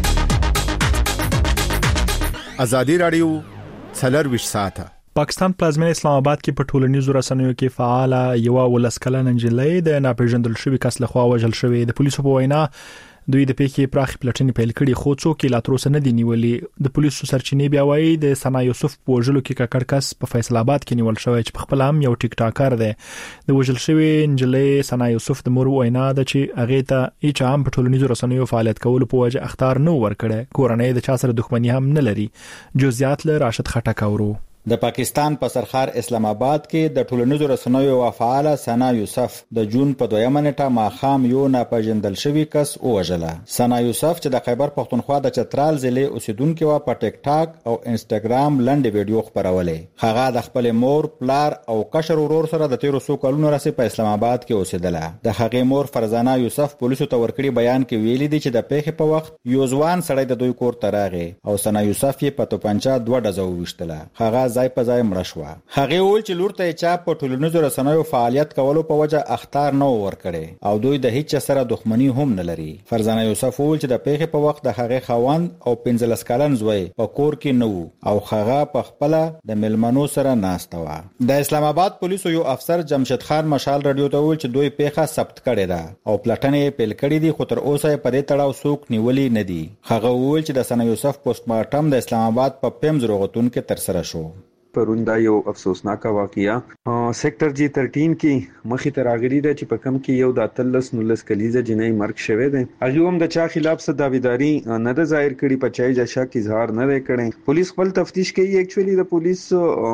آزادۍ رادیو څلور ساعته. پاکستان پلازمینه اسلام آباد کې په ټولنیزو رسنیو کې فعال یو ولس کلن انجلۍ د ناپېژندل شوی کس لخوا وژل شوې. د پولیسو په وینا دوی د پیښې پراخ پلټنې پیل کړې، خو څوک لا تر اوسه نه دي نیولې. د پولیسو سرچینې بیا وایي د ثنا یوسف په وژلو کې ککړ کس په فیصل آباد کې نیول شوی چې په خپل هم یو ټیک ټاکر دی. د وژل شوی انجلۍ ثنا یوسف د مور وینا ده چې هغه ته هیڅ هم په ټولنیزو رسنیو فعالیت کولو په وجه اختیار نه ورکړي. کورنۍ د چا سره دښمنی هم نه لري. جزئیات له راشد خټک اورو. د پاکستان په سرخار اسلام آباد کې د ټولنیزو رسنیو وفعال ثنا یوسف د جون په دویمه نیټه ماښام یو ناپېژندل شوی کس ووژله. ثنا یوسف چې د خیبر پښتونخوا د چترال ضلع اوسیدونکو و په ټیک ټاک او انسټاګرام لنډ ویډیو خپرولې. هغه د خپل مور، پلار او کشر ورور سره د تیرو څو کلونو راځي په اسلام آباد کې اوسېدله. د هغې مور فرزانه یوسف پولیسو ته ورکړي بیان کې ویلي دي چې د پیښې په وخت یو ځوان سړی د دوی کور ته راغی او ثنا یوسف یې په توپنچه دوه ډزو وویشتله. هغه ځای په ځای مړه شوه. هغه وویل چې لور ته چا په ټولنیزو رسنیو فعالیت کولو په وجه اختیار نه ورکړي او دوی د هیڅ سره دښمنی هم نه لري. فرزانه یوسف وویل چې د پیښې په وخت د هغه خوند او پنځلس کلن زوی په کور کې نه وو او هغه په خپل د ملمنو سره ناسته و. د اسلام آباد پولیسو یو افسر جمشید خان مشال رادیو ته وویل چې دوی پیښه ثبت کړې ده او پلټنې پیل کړې دي، خو تر اوسه په دې تړاو څوک نیولي نه دي. هغه وویل چې د ثنا یوسف پوسټ مارټم د اسلام آباد په پیمز روغتون کې تر سره شو. پروندا یو افسوسناک واقعیا سیکټر جی تھرټین کې مخې ته راغلی ده چې په کم کې یو د اتلس نولس کلیزه جنۍ مرګ شوه ده. هغه هم د چا خلاف څه داویداری نه ده ظاهر کړي، په چای د شک اظهار نه کړي. پولیس خپل تفتیش کوي. اکچولی د پولیس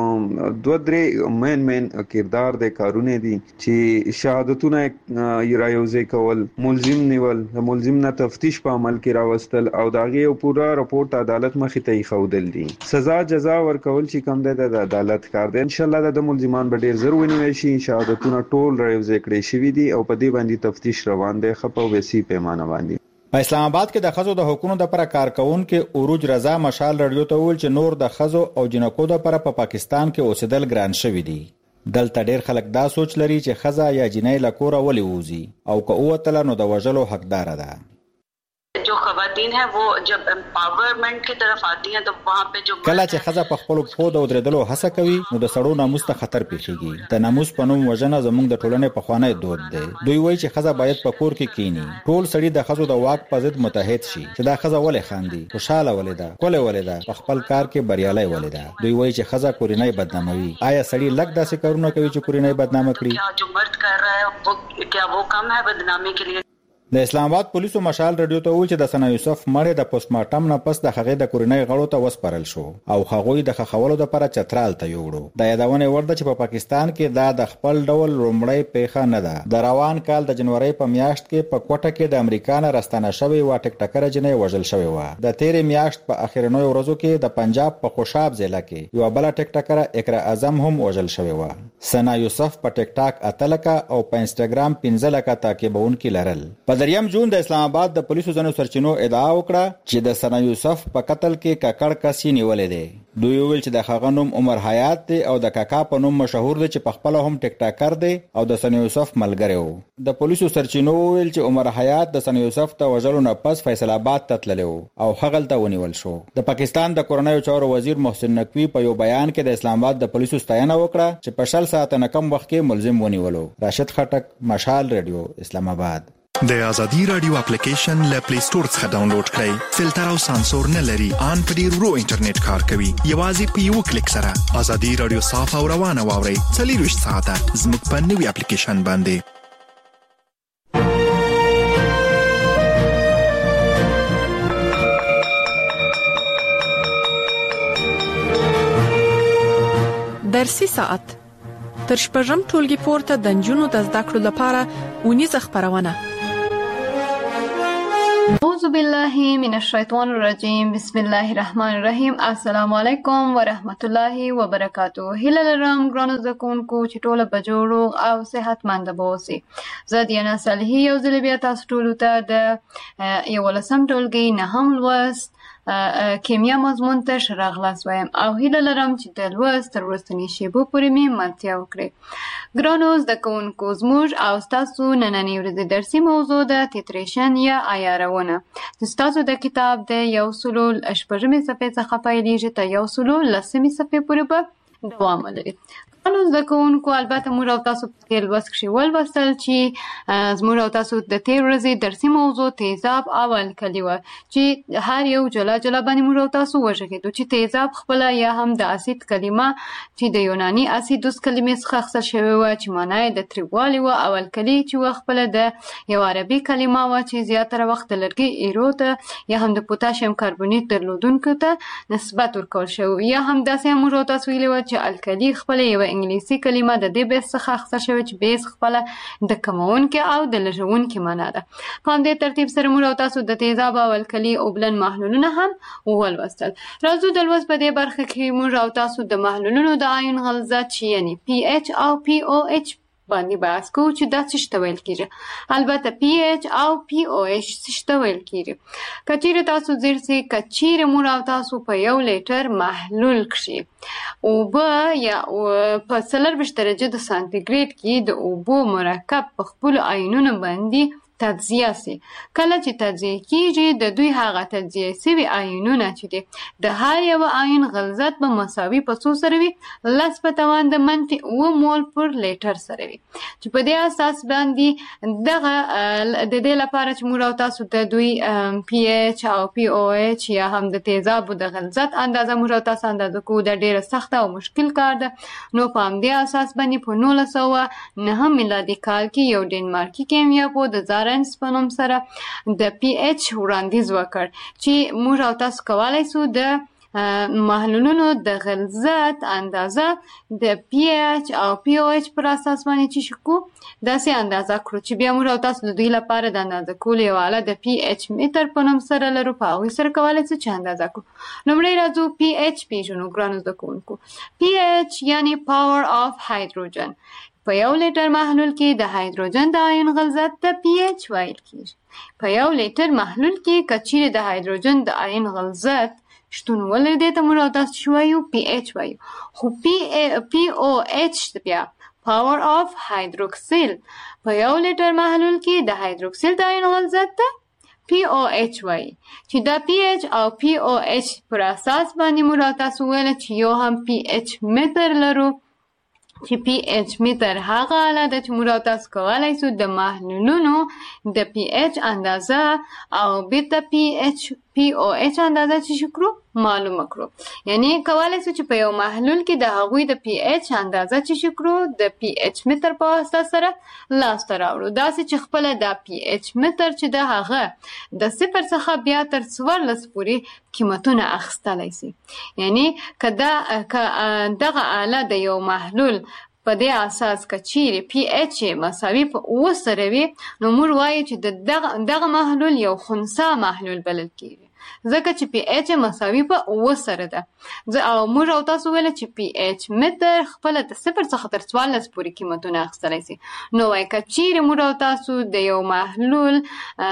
دوه درې مین مین کردار د کارونه دي چې شهادتونه را یوځای کول، ملزم نیول، د ملزم نه تفتیش په عمل کې راوستل او داغه یو پورا رپورت عدالت مخې ته خودل دي. سزا جزا ورکول چې کم ده د عدالت کار دی. ان شاء الله د ملزمان به ډیر زر ونیول شي. شهادتونه ټول راوځي کړي شوی دي او په دې باندې تفتیش روان دی خپو وسی پیمانه باندې. په اسلام آباد کې د خزو د حقوقو د پر کارکون کې اوروج رضا مشال رادیو ته ویل چې نور د خزو او جنکو د پر په پاکستان کې اوسېدل ګران شوی دی. دلته ډیر خلک دا سوچ لري چې خزا یا جنۍ له کوره ولي ووزي او که اوتل نو د وژلو حقدار ده. जो खवातीन है वो जब एम्पावरमेंट की तरफ आती हैं तो वहाँ पे जो کله چې خزه په خپل پښو د ودرېدلو هڅه کوي نو د سړو ناموس ته خطر پیښیږي. د ناموس په نوم وژنه زموږ د ټولنې په خوانه دود دی. دوی وایي چې خزه باید په کور کې کینی. ټول سړي د خزو د واک په ضد متحد شي چې دا خزه ولې خاندي، خوشاله ولې ده، کولې ولې ده، په خپل کار کې بریالي ولې ده. دوی وایي چې خزه کورنۍ بدناموي. آیا سړي لږ داسې کارونه کوي چې کورنۍ بدنامه کړي؟ जो मर्द कर रहा है वो क्या वो कम है बदनामी के लिए؟ د اسلام آباد پولیسو مشال رادیو ته ویل چې د ثنا یوسف مړی د پوسټ مارټم نه پس د هغې د کورنۍ غړو ته وسپارل شو او هغوی د خخولو لپاره چترال ته یوړو. د یادونې وړ ده چې په پاکستان کې دا د خپل ډول لومړی پیښه نه ده. د روان کال د جنوري په میاشت کې په کوټه کې د امریکا نه راستانه شوې و ټیک ټاکر جنۍ وژل شوې و. د تیرې میاشت په اخرنیو ورځو کې د پنجاب په خوشاب ضلع کې یو بل ټیک ټاکر اقرا اعظم هم وژل شوې و. ثنا یوسف په ټیک ټاک اتلکه او په انسټاګرام پنځه لکه تعقیبونکي لرل. په دریم جون د اسلام آباد د پولیسو ځنو سرچینو ادعا وکړه چې د ثنا یوسف په قتل کې ککړ کس نیولې دی. دوی ویل چې د هغه نوم عمر حیات دی او د کاکا په نوم مشهور دی چې په خپل هم ټیک ټاکر دی او د ثنا یوسف ملګری و. د پولیسو سرچینو ویل چې عمر حیات د ثنا یوسف ته وژلو نه پس فیصل آباد ته تللی و او هغه ته ونیول شو. د پاکستان د کورنیو چارو وزیر محسن نقوی په یو بیان کې د اسلام آباد د پولیسو ستاینه وکړه چې په شل ساعت نه کم وخت کې ملزم ونیولو. راشد خټک، مشال رادیو، اسلام آباد. د ازادي رادیو اپلیکیشن له پلی سٹور څخه ډاونلوډ کړئ. فلټر او سانسور نه لري. ان په ډیر ورو انټرنیټ کار کوي. یوازې په یو کلیک سره ازادي رادیو صاف او روانه واورئ. څلور ساعته زموږ په نوي اپلیکیشن باندې. درسي ساعت تر شپږم ټولګي پورته د نجونو د زده کړو لپاره ونیزه خبرونه. اعوذ بالله من الشیطان الرجیم. بسم الله الرحمن الرحیم. السلام علیکم ورحمت الله وبرکاتہ. هیله لرم ګرانو زده کوونکو چې ټول به جوړ او صحتمند اوسئ. زه دیانا صالحی یو ځل بیا تاسو ټول ته د یولسم ټولګي نهم لوست کیمیا مضمون ته ښه راغلاست وایم او هیله لرم چې د لوست تر وروستنۍ شیبو پورې مې ملتیا وکړئ. ګرانو زده کوونکو، زموږ او ستاسو نننۍ ورځې درسي موضوع ده تیتریشن یا عیارونه چې ستاسو د کتاب د یو سلو شپږمې صفحې څخه پیلیږي تر یو سلو لسمې صفحې پورې به دوام ولري. ګرانو زده کوونکو، البته موږ او تاسو په تېر لوست کښې ولوستل چې زموږ او تاسو د تېر ورځې درسي موضوع تیزاب او الکلي وه چې هر یو جلا جلا باندې موږ او تاسو وغږېدو چې تیزاب خپله یا هم د اسید کلمه چې د یوناني اسیدوس کلمې څخه اخیستل شوې وه چې معنا یې د تریوالي وه، او الکلي چې وه خپله د یو عربي کلمه وه چې زیاتره وخت د لرګي ایرو ته یا هم د پوتاشیم کاربونیت درلودونکو ته نسبت ورکول شوی، یا هم داسې هم موږ او تاسو ویلي وه چې الکلي خپله یوه انګلیسي کلمه د دې بیس څخه اخیستل شوې چې بیس خپله د کمونکي او د لږونکي معنا ده. په همدې ترتیب سره موږ او تاسو د تیزاب او الکلي اوبلن محلولونه هم ولوستل. راځو د لوست په دې برخه کې موږ او تاسو د محلولونو د آیون غلظت چې یعنی پی ایچ او پی او ایچ باندې بحث کوو چې دا څه ته ویل کېږي. البته پی ایچ او پی او ایچ څه ته ویل کېږي. که چیرې تاسو ځیر سئ، که چیرې موږ او تاسو په یو لیټر محلول کښې اوبه یا په څلرویشت درجه د سانتیګریډ کې د اوبو مرکب په خپلو آیونونو باندې تجزیه سي. کله چې تجزیه کېږي د دوی هغه تجزیه سوي آیونونه چې دي د هر یو آیون غلظت به مساوي په څو سره وي؟ لس په توان د منفي اوه مول پر لیټر سره وي، چې په دې اساس باندې دغه د دې لپاره چې موږ او تاسو د دوی پی ایچ او پی او ایچ یا هم د تیزابو د غلظت اندازه موږ او تاسو اندازه کوو، دا ډېره سخته او مشکل کار ده. نو په همدې اساس باندې په نولس سوه نهم میلادي کال کې یو ډنمارکي کیمیاپوه د زارنس په نوم سره د پی ایچ وړاندیز وکړ چې موږ او تاسو کولی سو د محلولونو د غلظت اندازه د پی ایچ او پی او ایچ پر اساس باندې چې شکو داسې اندازه کړو چې بیا موږ او تاسو د دوی لپاره د اندازه کولو یو آله د پی ایچ میټر په نوم سره لرو، په هغوی سره کولی سو چې اندازه کړو. لومړی راځو پی ایچ پیژنو. ګرانو زده کوونکو، پی ایچ یعنی پاور آف هایدروجن. په یو لیټر محلول کې د هایدروجن د آیون غلظت ته پی ایچ ویل کېږي. په یو لیټر محلول کې که چیرې د هایدروجن د آیون غلظت شتون ولري دې ته موږ او تاسو وایو پی ایچ وایو. خو پی او ایچ بیا پاور آف هایدروکسیل، په یو لیټر محلول کې د هایدروکسیل د آیون غلظت ته پی او ایچ وایي، چې دا پی ایچ او پی او ایچ پر اساس باندې موږ او تاسو ویل چې یو هم پی ایچ میټر لرو، چې پی ایچ میټر هغه آله ده چې موږ او تاسو کولی سو د محلولونو د پی ایچ اندازه او بیرته پی ایچ پی او ایچ اندازه چې کړو معلومه کړو. یعنی کولی سو چې په یو محلول کې د هغوی د پی ایچ اندازه چې کړو د پی ایچ میټر په واسطه سره لاسته راوړو، داسې چې خپله دا پی ایچ میټر چې د هغه د صفر څخه بیا تر څوارلس پورې قیمتونه اخیستلی سي. یعنی که دغه آله د یو محلول په دې اساس که چیرې پی ایچ مساوي په اوه سره وي، نو موږ وایو چې دغه محلول یو خنثی محلول بلل کېږي، ځکه چې پی ایچ مساوي په اوه سره ده. او موږ او تاسو ویل چې پی ایچ میټر خپله د صفر څخه تر څوارلس پورې قیمتونه اخیستلی سي. نو وایي که چیرې موږ او تاسو د یو محلول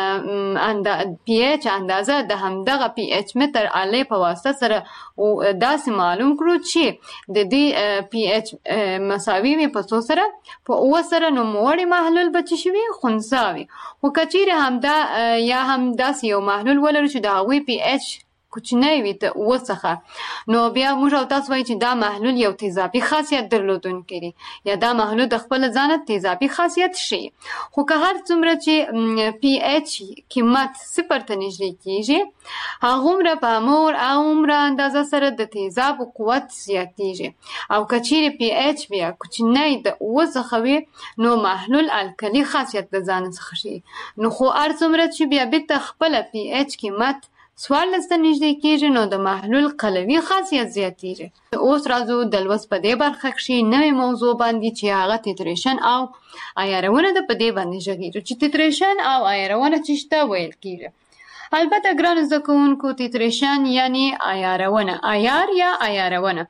پی ایچ اندازه د همدغه پی ایچ میټر آلې په واسطه سره داسې معلوم کړو چې د دې پی ایچ مساوي وي په څو سره؟ په اوه سره، نو موړی محلول به څه شي وي؟ خنثی وي. خو که چیرې همدا یا هم داسې یو محلول ولرو چې د هغوی پی ایچ کوچنی وي د اوه څخه نو بیا موږ او تاسو وایو چې دا محلول یو تیزابي خاصیت درلودونکی دی یا دا محلول د خپل ځانه تیزابي خاصیت شي خو که هر څومره چې پی ایچ قیمت صفر ته نږدې کیږي هغومره په هماغومره هغومره اندازه سره د تیزابو قوت زیاتیږي او که چیرې پی ایچ بیا کوچنی د اوه څخه وي نو محلول الکلي خاصیت د ځان څخه شي نو خو هر څومره چې بیا بیرته خپله پی ایچ قیمت څوارلس ته نږدې کېږي نو د محلول قلوي خاصیت زیاتېږي. اوس راځو د لوست په دې برخه کښې نوې موضوع باندې چې هغه تیتریشن او عیارونه ده په دې باندې غږېږو چې تیتریشن او عیارونه څه ته ویل کېږي. البته ګرانو زده کوونکو تیتریشن یعنی عیارونه عیار یا عیارونه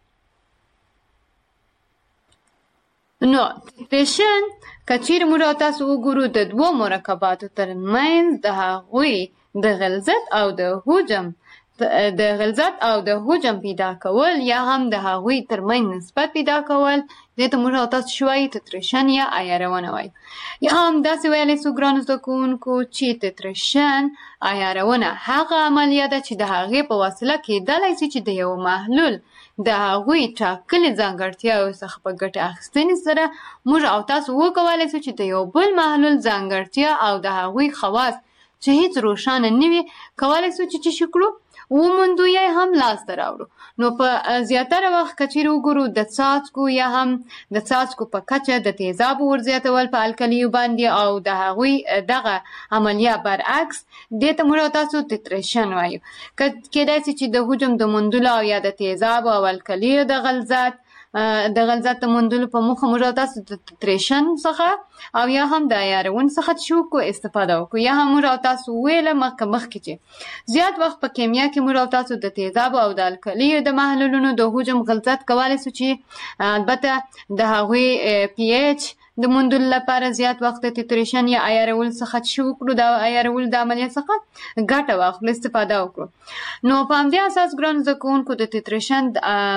نو تیتریشن که چیرې موږ او تاسو وګورو د دوو مرکباتو تر منځ د هغوی د غلظت او د حجم د غلظت او د حجم پیدا کول یا هم د هغوی ترمنځ نسبت پیدا کول دې ته موږ او تاسو شو وایو تیتریشن یا عیارونه وایو. یا هم داسې ویلی سو ګرانو زده کوونکو چې تیتریشن عیارونه هغه عملیه ده چې د هغې په وسیله کیدلی سي چې د یو محلول د هغوی ټاکلې ځانګړتیاوو څخه په ګټه اخیستنې سره موږ او تاسو وکولی سو چې د یو بل محلول ځانګړتیا او د هغوی خواص چې هیڅ روښانه نه وي کولی سو چې څه کړو وموندو یا هم لاسته راوړو. نو په زیاتره وخت که چیرې وګورو د څاڅکو یا هم د څاڅکو په کچه د تیزابو ورزیاتول په الکلیو باندې او د هغوی دغه عملیه برعکس دې ته موږ او تاسو تیتریشن وایو. کیدای سي چې د حجم د موندلو او یا د تیزابو او الکلیو د غلظت د غلظت د موندلو په موخه موږ او تاسو د تیتریشن څخه او یا هم د عیارون څخه شو کو استفاده وکړو. یا هم موږ او تاسو ویله مخکې مخکې چې زیات وخت په کیمیا کې موږ او تاسو د تیزابو او د الکلیو د محلولونو د حجم غلظت کولی سو چې البته د هغوی پی ایچ د موندلو لپاره زیات وخت د تیتریشن یا عیارول څخه شو وکړو د عیارول د عملیه څخه ګټه واخلو استفاده وکړو. نو په همدې اساس ګرانو زده کوونکو د تیتریشن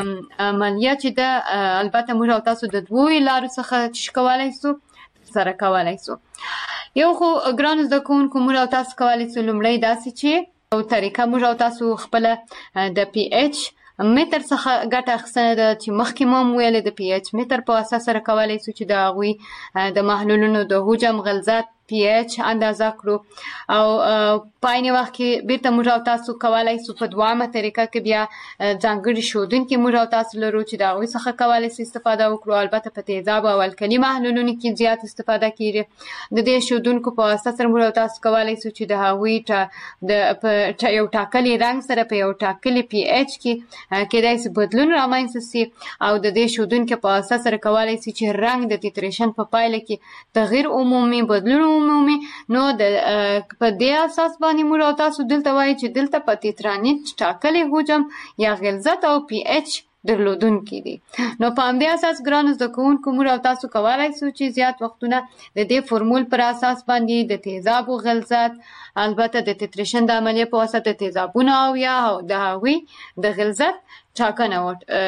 عملیه چې ده البته موږ او تاسو د دوو لارو څخه څه کولی سو سره کولی سو. یو خو ګرانو زده کوونکو موږ او تاسو کولی سو لومړی داسې چې او طریقه موږ او تاسو خپله د پی ایچ متر څخه ګټه اخیستنه ده چې مخکې مو هم ویلې د پی ایچ متر په اساس سره کولی سو چې د هغوی د محلولونو د حجم غلظت پی ایچ اندازه کړو او په عین وخت کې بیرته موږ او تاسو کولی سو په دوامه طریقه کې بیا ځانګړي ښودونکي موږ او تاسو لرو چې د هغوی څخه کولی سو استفاده وکړو. البته په تیزابو او الکلي محلولونو کې زیات استفاده کیږي. د دې ښودونکو په واسطه سره موږ او تاسو کولی سو چې د هغوی د په یو ټاکلي رنګ سره په یو ټاکلي پی ایچ کې کیدای سي بدلون رامنځته سي او د دې ښودونکي په واسطه سره کولی سي چې رنګ د تیتریشن په پایله کې تغییر عمومي بدلون عمومي نو د په دې اساس باندې موږ او تاسو دلته وایو چې دلته په تیترانیت ټاکلي حجم یا غلظت او پی ایچ درلودونکي دي. نو په همدې اساس ګرانو زده کوونکو موږ او تاسو کولی سو چې زیات وختونه د دې فورمول پر اساس باندې د تیزابو غلظت البته د تیتریشن د عملیې په واسطه د تیزابونو او یا د هغوی د غلظت ټاکنه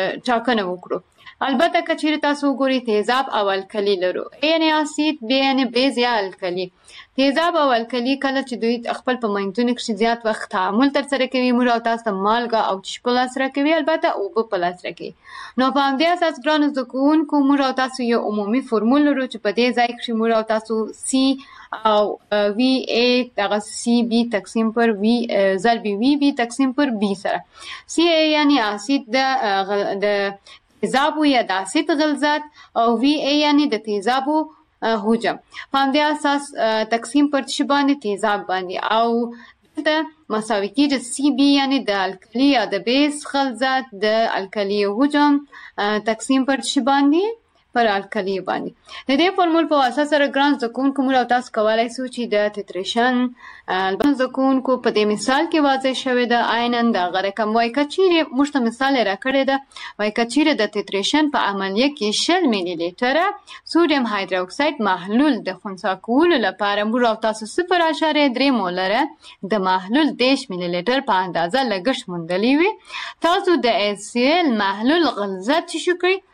وکړو. البته که چیرې تاسو وګورئ تیزاب او الکلي لرو یعنې اسید بیا یعنې بیز یا الکلي. تیزاب او الکلي کله چې دوی خپل په منځونو کښې زیات وخت تعامل ترسره کوي موږ او تاسو ته مالګه او چشپه په لاس راکوي البته اوبه په لاس راکوي. نو په همدې اساس ګرانو زده کوونکو موږ او تاسو یو عمومي فورمول لرو چې په دې ځای کښې موږ او تاسو سی او وی ای دغه سی بی تقسیم پر وی ضرب وی بی تقسیم پر بی سره سی ای یعنې اسید د تیزابو یا د اسید غلظت او وی ای یعنی د تیزابو حجم په همدې اساس تقسیم پر څه باندې تیزاب باندې او دلته مساوي کېږي سی بی یعنی د الکلي یا د بیس غلظت د الکلي حجم تقسیم پر څه باندې پر الکلي باندې. د دې فورمول په واسطه سره ګران زده کوونکو موږ او تاسو کولی سو چې د تیتریشن البته زده کوونکو په دې مثال کې واضح شوې ده عینا دغه رقم وایي که چیرې موږ ته مثال یې راکړې ده وایي که چیرې د تیتریشن په عملیه کې شل میلي لیټره سودیم هایدروکساید محلول د خنثی کولو لپاره موږ او تاسو صفر اعشاریه درې مولره د محلول دېرش میلي لیټر په اندازه لګښت موندلی وي تاسو د ایل سی ایل محلول غلظت چې شو کړئ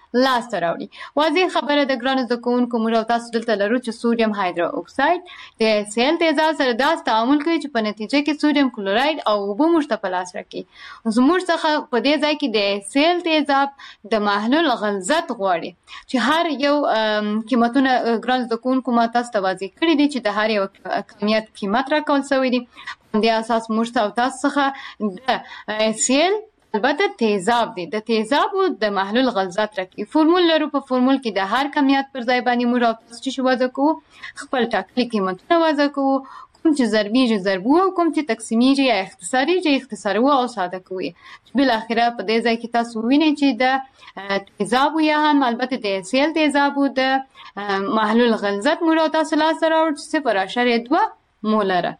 لاس ته راوړي. واضح خبره د ګرانو زده کوونکو موږ او تاسو دلته لرو چې سوډیم هایدرو اکساید د سیل تیزاب سره داسې تعامل کوي چې په نتیجه کې سوډیم کلوراید او اوبه موږ ته په لاس راکړي. زموږ څخه په دې ځای کې د سیل تیزاب د محلول غلظت غواړي چې هر یو قیمتونه ګرانو زده کوونکو ما تاسو ته واضح کړي دي چې د هر یو کمیت قیمت راکول شوی دی. په دې اساس موږ ته او تاسو څخه د سیل البته تیزاب دی د تیزابو د محلول غلظت راکړي. فرمول لرو. په فرمول کې د هر کمیت پر ځای باندې موږ او تاسو چې وضع کوو خپل ټاکلي قیمتونه وضع کوو، کوم چې ضربیږي ضربو او کوم چې تقسیمیږي یا اختصاریږي اختصارو او ساده کوي. بل اخره په دې ځای کې تاسو وینئ چې د تیزابو یا هم البته د سیل تیزابو د محلول غلظت موږ او تاسو لاس راوړ چې صفر اعشاریه دوه مولره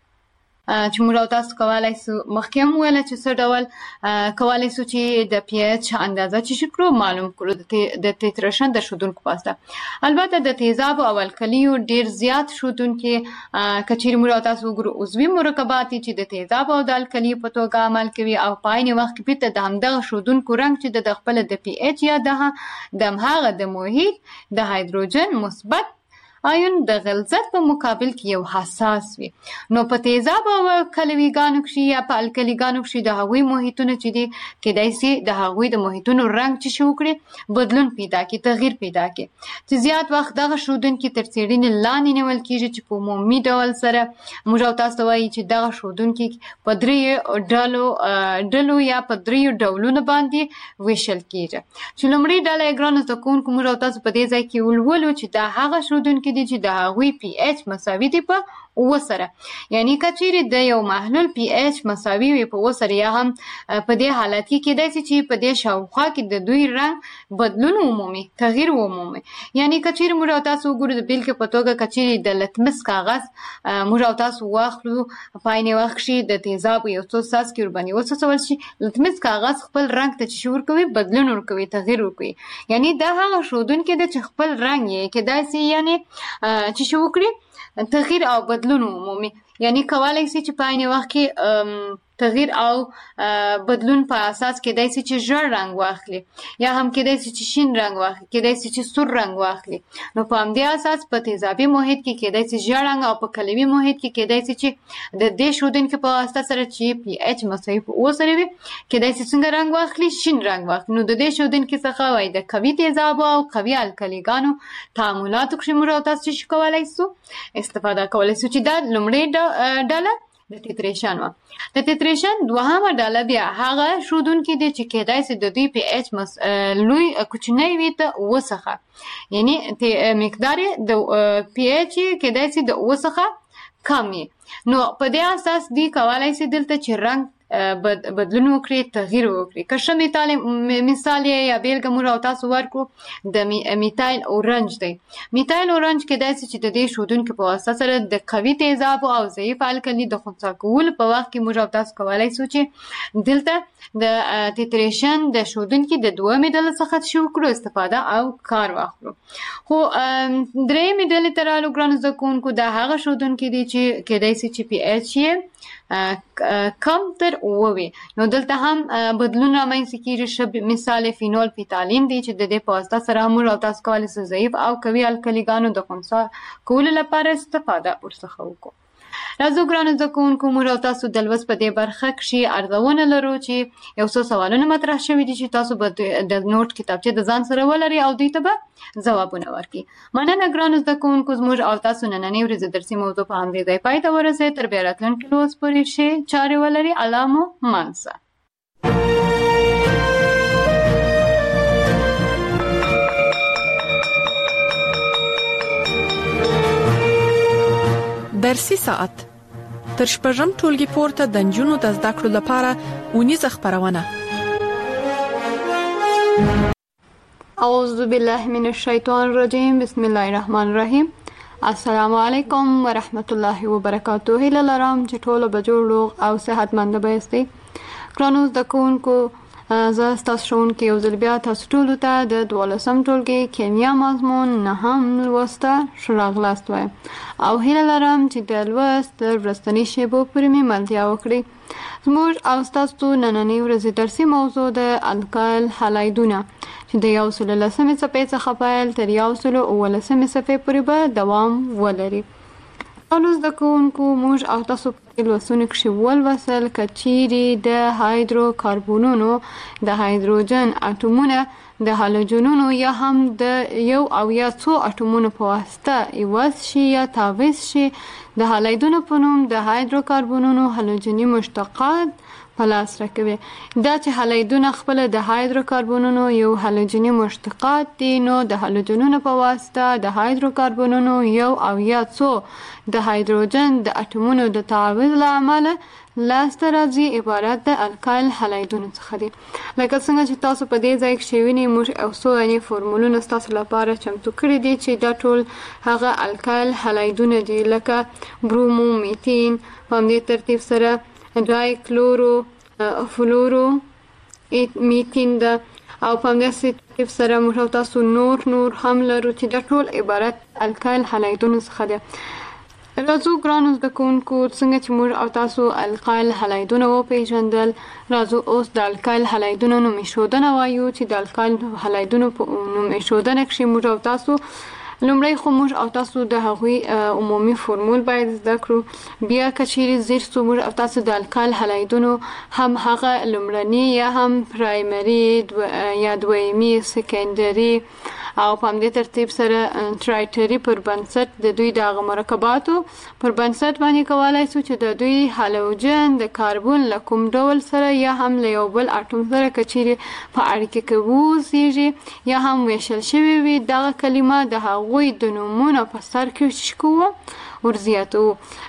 چې موږ او تاسو کولای سو مخکې هم ویل چې څه ډول کولای سو چې د پی ایچ اندازه چې کړو معلوم کړو د تیتریشن د شودونکو پاسته. البته د تیزاب او الکلیو ډیر زیات شودونکو کچیر موږ او تاسو وګورو عضوي مرکبات چې د تیزاب او د الکلی په توګه عمل کوي او پاین وخت کې د همدغه شودونکو رنګ چې د خپل د پی ایچ یا د همغه د محیط د هایدروجن مثبت آیون د غلظت په مقابل کې یو حساس وي. نو په تیزاب او کلویګانو کې یا په الکلیګانو کې د هغوی محیطونه چې دي کېدای شي د هغوی د محیطونو رنګ چې شو کړي بدلون پیدا کړي، تغییر پیدا کړي چې زیات وخت دغه شودونکي تر څېړنې لاندې نیول کېږي چې په عمومي ډول سره موږ او تاسو وایي چې دغه شودونکي په درې ډلو ډلو یا په درې ډولونو باندې ویشل کېږي. چې لومړی ډله یې ګرانو زده کوونکو موږ او تاسو په دې ځای کې ولولو چې دا هغه شودونکي دي چې د هغوی پی ایچ مساوي دي په اوه سره. یعنی کچېرې د یو محلول پی ایچ مساوي وي په اوه سره یا هم په دې حالت کې کېدای شي چې په دې شاوخوا کې د دوی رنګ بدلون ومومي، تغییر ومومي. یعنی کچېرې موږ او تاسو وګورو د بیلګې په توګه کچېرې د لتمس کاغذ موږ او تاسو واخلو په عین وخت کې د تیزابو یو څو څاڅکي ورباندې وڅڅول شي، لتمس کاغذ خپل رنګ ته چې ورکوي بدلون ورکوي، تغییر ورکوي. یعنی دا هغه ښودونکی دی چې خپل رنګ یې کېدای شي یعنی چې شو وکړي تغییر او بدلون ومومي. یعنی کولای شي چې په عین وخت کې تغییر او بدلون په اساس کېدای شي چې ژړ رنګ واخلي یا هم کېدای شي چې شین رنګ واخلي، کېدای شي چې سور رنګ واخلي. نو په همدې اساس په تیزابي محیط کې کېدای شي ژړ رنګ او په کلوي محیط کې کېدای شي چې د دې ښودونکي په واسطه سره چې پی ایچ مساوي په اوه سره وي کېدای شي څنګه رنګ واخلي، شین رنګ واخلي. نو د دې ښودونکي څخه وایي د قوي تیزابو او قوي الکلیګانو تعاملاتو کې موږ او تاسو چې کولای شو استفاده کولای شو چې دا لومړی ډله د تیتریشن و. د تیتریشن دوهمه ډله بیا هغه ښودونکي دي چې کېدای شي د دوی پی ایچ لوی کوچنی وي ته اوه څخه، یعنی مقدار د پی ایچ کېدای شي د اوه څخه کم وي. نو په دې اساس دی کولای شي دلته چې رنګ بدلون وکړي، تغییر وکړي. که ښه مثال مثال یا بیلګه موږ او تاسو ورکړو د میتایل اورنج دی. میتایل اورنج کېدای شي چې د دې ښودونکي په واسطه سره د قوي تیزابو او ضعیف الکلي د خنثی کولو په وخت کې موږ او تاسو کولای شو چې دلته د تیتریشن د ښودونکي د دویمې ډلې څخه چې وکړو استفاده او کار واخلو. خو درېیمې ډلې ته رالو ګرانو زده کوونکو دا هغه ښودونکي دي چې کېدای شي چې پی ایچ یې کم تر اوه وي. نو دلته هم بدلون رامنځته کېږي. مثال فینول فیتالین دی چې د دې په واسطه سره موږ او تاسو کولی شو ضعیف او قوي الکلیګانو د خنثی کولو لپاره استفاده ورڅخه وکړو. راځو ګرانو زده کوونکو موږ او تاسو د لوست په دې برخه کې ارزونه لرو چې یو څو سوالونه مطرح شوي دي چې تاسو به د نوٹ کتابچې د ځان سره ولرئ او دوی ته به ځوابونه ورکړي. مننه ګرانو زده کوونکو، زموږ او تاسو نننۍ ورځې درسي موضوع په همدې ځای پای ته ورسېد. تر بیا راتلونکي لوست پورې ښې چارې ولرئ. الله مو منسه. درسي ساعت تر شپږم ټولګي پورته د نجونو د زده کړو لپاره ونیزه خبرونه. اعوذ بالله من الشیطان الرجیم، بسم الله الرحمن الرحیم. السلام علیکم ورحمت الله وبرکاته. هیله لرم چې ټول به جوړ او صحتمند اوسئ. ګرانو زده کوونکو، زه ستاسو ښوونکې یو ځل بیا تاسو ټولو ته د دولسم ټولګي کیمیا مضمون نهم لوست ته ښه راغلاست وایم او هیله لرم چې د لوست تر وروستنۍ شیبو پورې مې ملتیا وکړئ. زموږ او ستاسو نننۍ ورځې درسي موضوع د القایل هالایدونه چې د یو سل لسمې صفحې څخه پیل تر یو سل اوولسمې صفحې پورې به دوام ولري. اوس د کوونکو موږ او تاسو په لوستونو کې ولوسل کچيري د هایدروکاربونونو د هایدروجن اټومونه د هالوجنونو یا هم د یو او یا څو اټومونو په واسطه ایواز شي یا تاویز شي د هالایدونو په نوم د هایدروکاربونونو هالوجني مشتقات په لاس راکوي. دا چې هالایدونه خپل د هایدروکاربونونو یو هالوجني مشتقات دي نو د هالوجنونو په واسطه د هایدروکاربونونو یو او یا څو د هایدروجن د اټومونو د تعویض له امله لاسته راځي عبارت د الکایل هالایدونو څخه دي. لکه څنګه چې تاسو په دې ځای کې شویني موږ او څو یعنی فورمولونه تاسو لپاره چمتو کړی دي چې دا ټول هغه الکایل هالایدونه دي لکه برومو میتین په دې ترتیب سره ډای کلورو فلورو میتین ده او په دې ترتیب سره موږ تاسو نور نور هم لرو چې دا ټول عبارت الکایل هالایدونو څخه دي. راځو ګرانو زده کوونکو څنګه چې موږ او تاسو الکایل هالایدونه وپېژندل راځو اوس د الکایل هالایدونو نوم ایښودنه وایو چې د الکایل هالایدونو په نوم ایښودنه کې موږ او تاسو لومړی خو موږ او تاسو د هغوی عمومي فورمول باید زده کړو. بیا کچیري زیر څو موږ او تاسو د الکایل هالایدونو هم هغه لومړني یا هم پرایمري یا دویمي سکندري او په دې ترتیب سره ټرایټري پر بنسټ د دوی د مرکباتو پر بنسټ باندې کولای شو چې د دوی هالوجن د کاربن له کوم ډول سره یا هم له یو بل اټوم سره کچیري په اړیکه کې ووسیږي یا هم ویشل شوی وي دغه کلمه د هغوی د نومونو په سر کې شکوه ورزیاتو.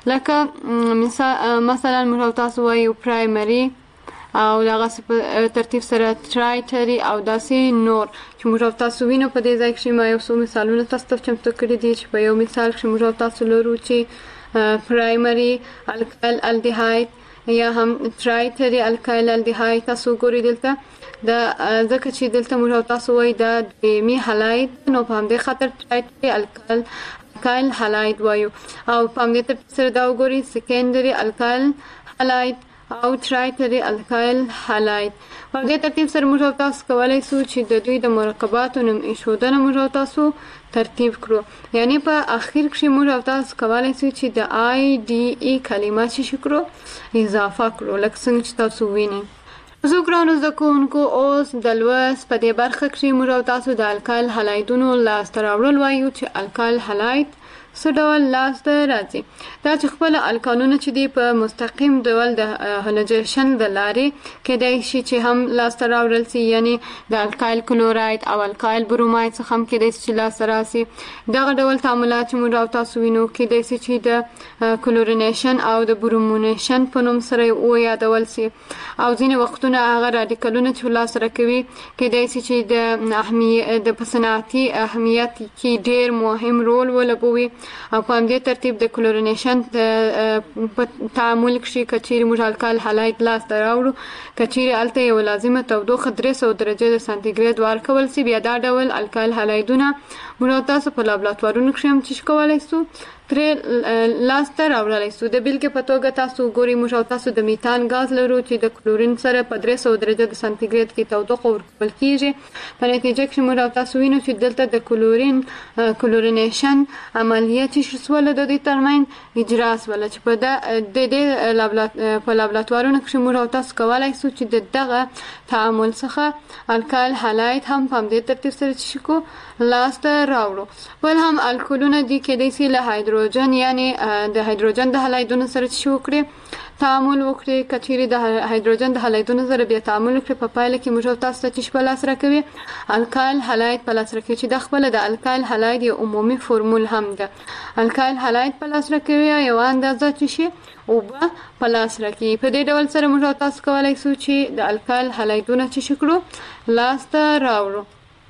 لکه مثلا موږ تاسو وایو پرایمري او دغه په ترتیب سره ټرایټري او داسې نور چې موږ تاسو وینو په دې ځای کې ما یو څو مثالونه تاسو ته چمتو کړي دي چې په یو مثال کې موږ تاسو لرو چې پرایمري الکایل الډیهاید یا هم ټرایټري الکایل الډیهاید تاسو ګورئ دلته د ځکه چې دلته موږ تاسو وایي د دویمي هالاید نو په همدې خاطر ټرایټري الکایل الکایل هالاید وایو او په همدې ترتیب سره دا وګورئ سکندري الکایل هالاید او ټرایټري الکایل هالاید. په دې ترتیب سره موږ تاسو کولای شو چې د دوی د مرکباتو نوم ایښودنه موږ تاسو ترتیب کړو. یعنی په اخر کې موږ تاسو کولای شو چې د آی ډی ای کلمه چې کړو اضافه کړو لکه څنګه چې تاسو وینئ. زه ګرانو زده کوونکو اوس د لوست په دې برخه کې موږ تاسو د الکایل هالایدونو لاسته راوړل وایو چې الکایل هالاید څه ډول لاسته راځي. دا چې خپل الکالونه چې دی په مستقیم ډول د هالوجن د لارې کېدای شي چې هم لاسته راوړل شي یعنی د الکایل کلوراید او الکایل بروماید څخه هم کېدای شي لاسته راسي. دغه ډول تعاملات چې موږ تاسو وینو کېدای شي چې د کلورینیشن او د برومونیشن په نوم سره او یادول شي او ځینې وختونه هغه رادیکالونه چې لاسته راکوي کېدای شي چې د اهمیت د صنعتي اهمیت کې ډېر مهم رول ولوبوي او په همدې ترتیب د کلورینیشن په تعامل کې کچيري موږ الکایل هالاید لاسته راوړو کچيري الته یو لازمه تودوخه درې سوه درجه د سانتیګریډ ورکول شي بیا دا ډول الکایل هالایدونه موږ تاسو په لابراتوارونو کې هم چې کولای شو ترې لاسته راوړلی شو. د بیلګې په توګه تاسو ګورئ موږ تاسو د میتان غاز لرو چې د کلورین سره په درې سوه درجه د سانتیګریډ کې تودوخه ورکول کیږي. په نتیجه کې موږ تاسو وینو چې دلته د کلورین کلورینیشن عملیه چې شوله د دې ترمن اجرا شوله چې په د دې په لابراتوارونو کې موږ تاسو کولای شو چې د دغه تعامل څخه الکایل هالاید هم په دې ترتیب سره چې کو لاسته راوړو. ول هم الکولونه دي کېدای شي له هایدروجن یعنی د هایدروجن د هالایدونو سره چې وکړي تعامل وکړي کچيري د هایدروجن د هالایدونو سره بیا تعامل وکړي په پایله کې موږ تاسو ته چې په لاس راکوي الکایل هالاید په لاس راکوي چې د خپل د الکایل هالاید یو عمومي فورمول هم ده. الکایل هالاید په لاس راکوي یو اندازه چې شي او په لاس راکوي. په دې ډول سره موږ تاسو کولای شو چې د الکایل هالایدونه چې شکړو لاسته راوړو.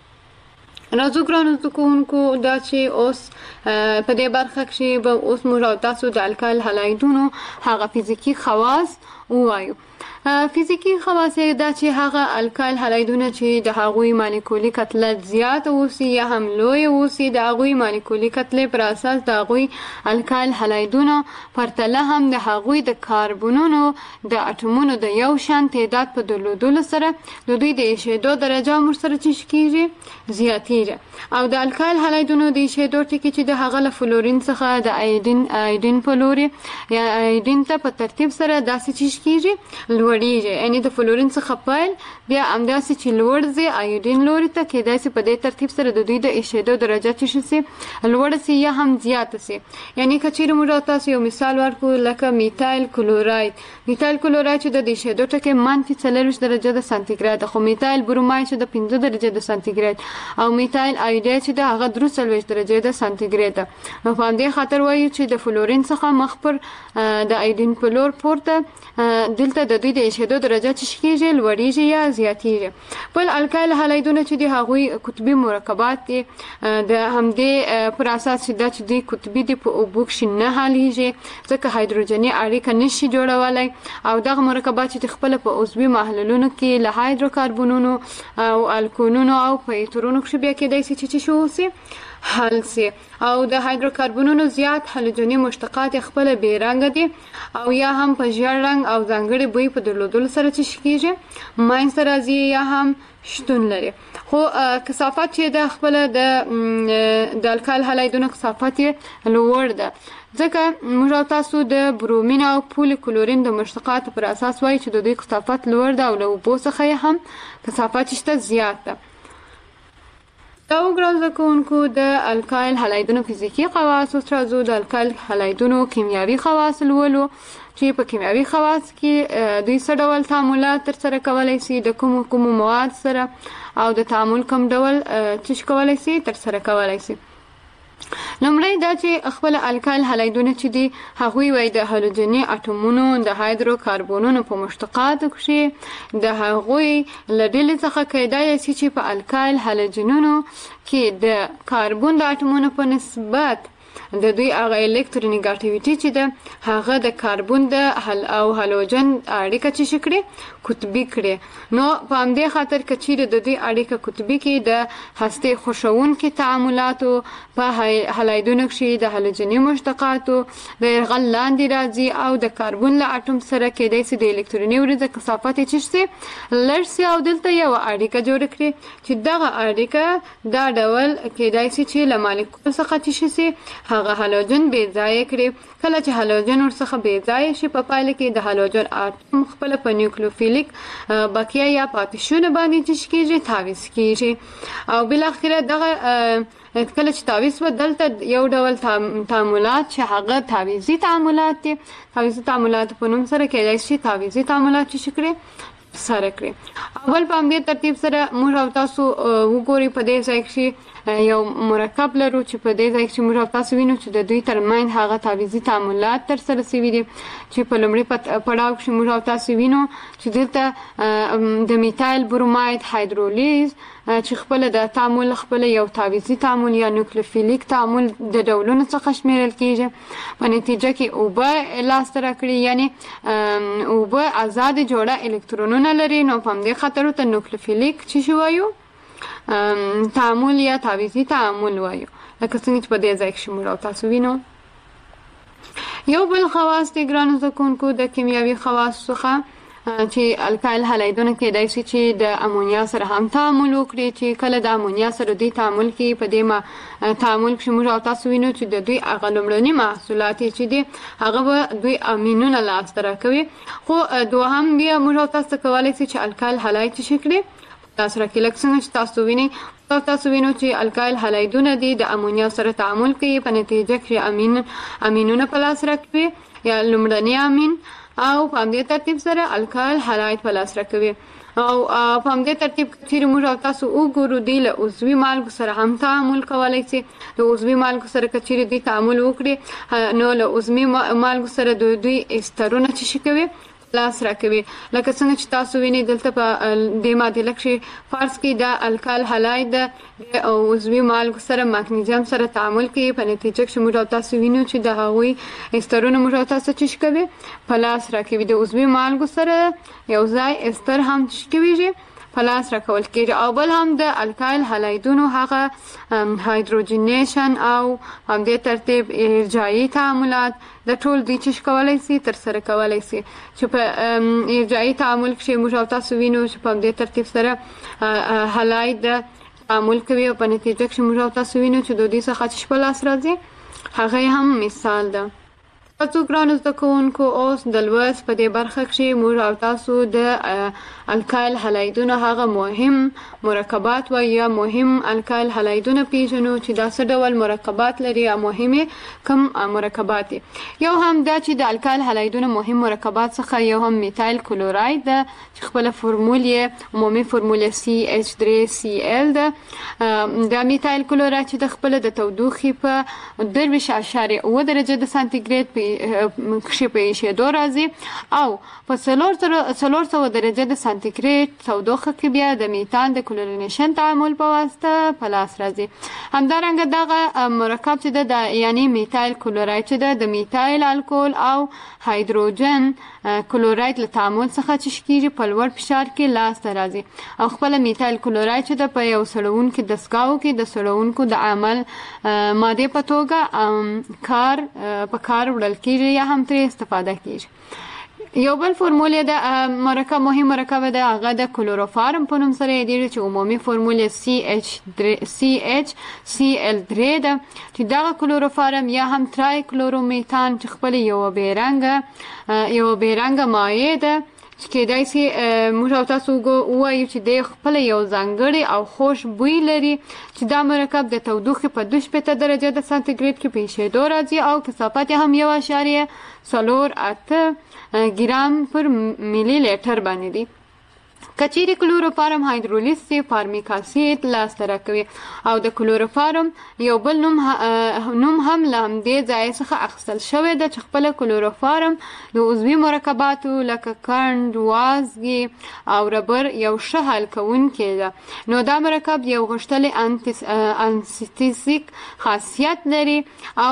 راځو ګرانو زده کوونکو دا چې اوس په دې برخه کې به اوس موږ تاسو د الکایل هالایدونو هغه فزیکی خواص ووایو. فزیکی خواص دا چې هغه الکایل هلایدونه چې د هغوی مالیکولي کتله زیات اوسي یا هم لوی اوسي د هغوی مالیکولي کتله پر اساس د هغوی الکایل هلایدونه پرتله هم د هغوی د کاربونونو د اټومونو د یو شان تعداد په درلودلو سره د دوی د ایشېدو درجه هم ورسره چې کېږي زیاتېږي او د الکایل هلایدونو د ایشېدو ټکي چې د هغه له فلورین څخه د ایډین ایډین په لوري یا ایډین ته په ترتیب سره داسې چې کېږي لوړېږي، یعنی د فلورین څخه پیل بیا همداسې چې لوړ ځي ایډین لوري ته کېدای شي په دې ترتیب سره د دوی د ایشېدو درجه چې شي لوړه سي یا هم زیاته سي. یعنی که چیرې موږ تاسو یو مثال ورکړو لکه میتایل کلوراید، میتایل کلوراید چې د ایشېدو ټکي منفي څلوېښت درجه د سانتیګراد، خو میتایل بروماید چې د پنځه درجه د سانتیګراد او میتایل آیوداید چې د هغه درې څلوېښت درجه د سانتیګراد. نو په همدې خاطر وایو چې د فلورین څخه مخ پر د ایډین په لور پورته دلته د دوی د ایشېدو درجه چې کېږي لوړېږي یا زیاتېږي. بل الکایل هلایدونه چې دي هغوی قطبي مرکبات دي، د همدې پر اساس چې دا چې دوی قطبي دي په اوبو کښې نه حلیږي ځکه هایدروجني اړیکه نشي جوړولی او دغه مرکبات چې خپله په عضوي محلولونو کې له هایدروکاربونونو او الکولونو او په ایترونو کښې بیا کېدای شي چې څه اوسي حل سي او د هایدروکاربونونو زیات هالوجني مشتقات خپله بې رنګه دي او یا هم په ژیړ رنګ او ځانګړي بوی په درلودلو سره چې کېږي منځته راځي یا هم شتون لري. خو کثافت چې د خپله د د الکایل هلایدونو کثافت یې لوړ ده ځکه موږ تاسو د برومین او پولی کلورین د مشتقاتو پر اساس وایي چې د دوی کثافت لوړ ده او له اوبو څخه یې هم کثافت شته زیات ده. دا وګړو زده کوونکو د الکایل هلایدونو فزیکي خواص اوس راځو د الکایل هلایدونو کیمیاوي خواص لولو چې په کیمیاوي خواص کې دوی څه ډول تعاملات ترسره کولی شي د کومو کومو مواد سره او د تعامل کوم ډول څه کولی شي ترسره کولی شي. لومړی دا چې خپل الکایل هلایدونه چې دي هغوی وایي د هالوجني اټومونو د هایدروکاربونونو په مشتقاتو کښې د هغوی له ډلې څخه کېدای شي چې په الکایل هالوجنونو کې د کاربون د اټومونو په نسبت د دوی هغه الکترونیګاټیویټي چې ده هغه د کاربون د هل او هالوجن اړیکه چې کړي قطبي کړي. نو په همدې خاطر که چیرې د دوی اړیکه قطبي کې د هستې خوښوونکي تعاملاتو په هلایدونو کښې د هالوجني مشتقاتو د یرغل لاندې راځي او د کاربون له اټوم سره کېدای شي د الکتروني وریځه کثافت یې چې شي لږ شي او دلته یوه اړیکه جوړه کړي چې دغه اړیکه دا ډول کېدای شي چې له مالیکول څخه چې شي هغه هالوجن بې ځایه کړي. کله چې هالوجن ورڅخه بې ځایه شي په پایله کې د هالوجن اټوم خپله په نیوکلیوفیلیک بقیه یا پاتې باندې چې کېږي تعویض کېږي او بالاخره دغه کله چې تعویض به دلته یو ډول تعاملات چې هغه تعویضي تعاملات دي تعویضي تعاملات په نوم سره کېدای شي تعویضي تعاملات چې کړي سره کړي. اول په همدې ترتیب سره موږ او تاسو وګورئ په دې ځای کښې یو مرکب لرو چې په دې ځای کښې موږ او تاسو وینو چې د دوی ترمنځ هغه تعویضي تعاملات ترسره شوي دي چې په لومړي پړاو کښې موږ او تاسو وینو چې دلته د میتایل بروماید هایدرولیز چې خپله د تعامل خپله یو تعویضي تعامل یا نیوکلیوفیلیک تعامل د ډولونو څخه شمیرل کېږي. په نتیجه کې اوبه لاسته راکړي یعنې اوبه ازادې جوړه الکترونونه لري. نو په همدې خاطر ورته نیوکلیوفیلیک چې شي وایو تعامل یا تعویضي تعامل وایو لکه څنګه چې په دې ځای کښې موږ او تاسو وینو. یو بل خواص د ګرانو زده کوونکو د کیمیاوي خواصو څخه چې الکایل هلایدونه کېدای شي چې د امونیا سره هم تعامل وکړي چې کله د امونیا سره دوی تعامل کوي په دې تعامل کښې موږ او تاسو وینو چې د دوی هغه لومړني محصولات چې دي هغه به دوی امینونه لاسته راکوي. خو دوهم بیا موږ او تاسو کولی شي چې الکایل هلاید چې کړي تاسو را کې لکه څنګه چې تاسو وینئ تاسو وینو چې الکایل هلایدونه دي د امونیا سره تعامل کوي په نتیجه کې امین امینونه په لاس راکوي یا لومړني امین او په همدې ترتیب سره الکایل هلاید په لاس راکوي او په همدې ترتیب چې موږ او تاسو وګورو دی له عضوي مالګو سره هم تعامل کولی شي. د عضوي مالګو سره که چیرې دوی تعامل وکړي نو له عضوي مالګو سره دوی دوی استرونه چې شي کوي لاس راکوي. لکه څنګه چې تاسو وینئ دلته په دې معادله کې فرض کړئ د الکال هلاید د عضوي مالګو سره مګنیزیم سره تعامل کوي، په نتیجه کې موږ تاسو وینو چې د هغوی استرونه موږ تاسو چی کوي په لاس راکوي. د عضوي مالګو سره یو ځای استر هم چی کوي په لاس راکول کېږي. او بل هم د الکایل هلایدونو هغه هایدروجنیشن او هم د ترتیب ارجاعي تعاملات د ټول دوی چې کولای شي تر سره کولای شي چې په ارجاعي تعامل کې موږ تاسو وینو چې په دې ترتیب سره هلاید تعامل کوي او په نتیجه کې موږ تاسو وینو چې د دوی څخه چې په لاس راځي. هغه هم مثال ده. تاسو ګرانو زده کوونکو اوس د لوست په دې برخه کې موږ او تاسو د الکایل هلایدونو هغه مهم مرکبات و یا مهم الکایل هلایدونه پیژنو چې دا څه ډول مرکبات لري او مهمه کوم مرکبات. یو هم دا چې د الکایل هلایدونو مهم مرکبات څخه یو هم میتایل کلوراید ده چې خپل فرمول یې عمومي فرمول سی ایچ درې سی ال ده. د میتایل کلوراید چې د خپل د تودوخې په درویش اعشاریه اوه درجه د سانتیګریډ کشي په شیدو راځي او په څلور څلور سوه درجه د سانتیګریډ تودوخه کې بیا د میتان د کلورینیشن تعامل په واسطه په لاس راځي. همدارنګه دغه مرکب چې د یعنی میتایل کلوراید چې د میتایل الکول او هایدروجن کلوراید له تعامل څخه چې کیږي په لوړ فشار کې لاس ته راځي او خپل میتایل کلوراید چې د په یو سړونکو دستګاو کې د سړونکو د عمل ماده په توګه کار په کار وړل کیږي یا هم ترې استفاده کیږي. یو بل فرمول د مرکب مهم مرکب د هغه د کلوروفارم په نوم سره دی چې عمومي فرمول سی ایچ سی ایچ سی ال درې ده چې دغه کلوروفارم یا هم ترای کلورومیتان چې خپل یو بیرنګ یو بیرنګ مایع ده چې کېدای شي موږ تاسو ووایو چې د خپل یو ځانګړی او خوش بوی لري چې دا مرکب د تودوخې په دوه شپېته درجه د سانتیګریډ کې په شیدو راځي او کثافت هم یو اعشاریه څلور اته ګرام پر ملي لیټر باندې دی. کچيري کلوروفارم هایدرولیز سی فارمیک اسید لاس ته راکوي او د کلوروفارم یو بل نوم نوم هم له همدې ځای څخه اخیستل شوی ده چې خپل کلوروفارم د عضوي مرکباتو لکه کند وازګي او ربر یو ښه حل کوونکی ده. نو دا مرکب یو غښتلی انستیزیک خاصیت لري او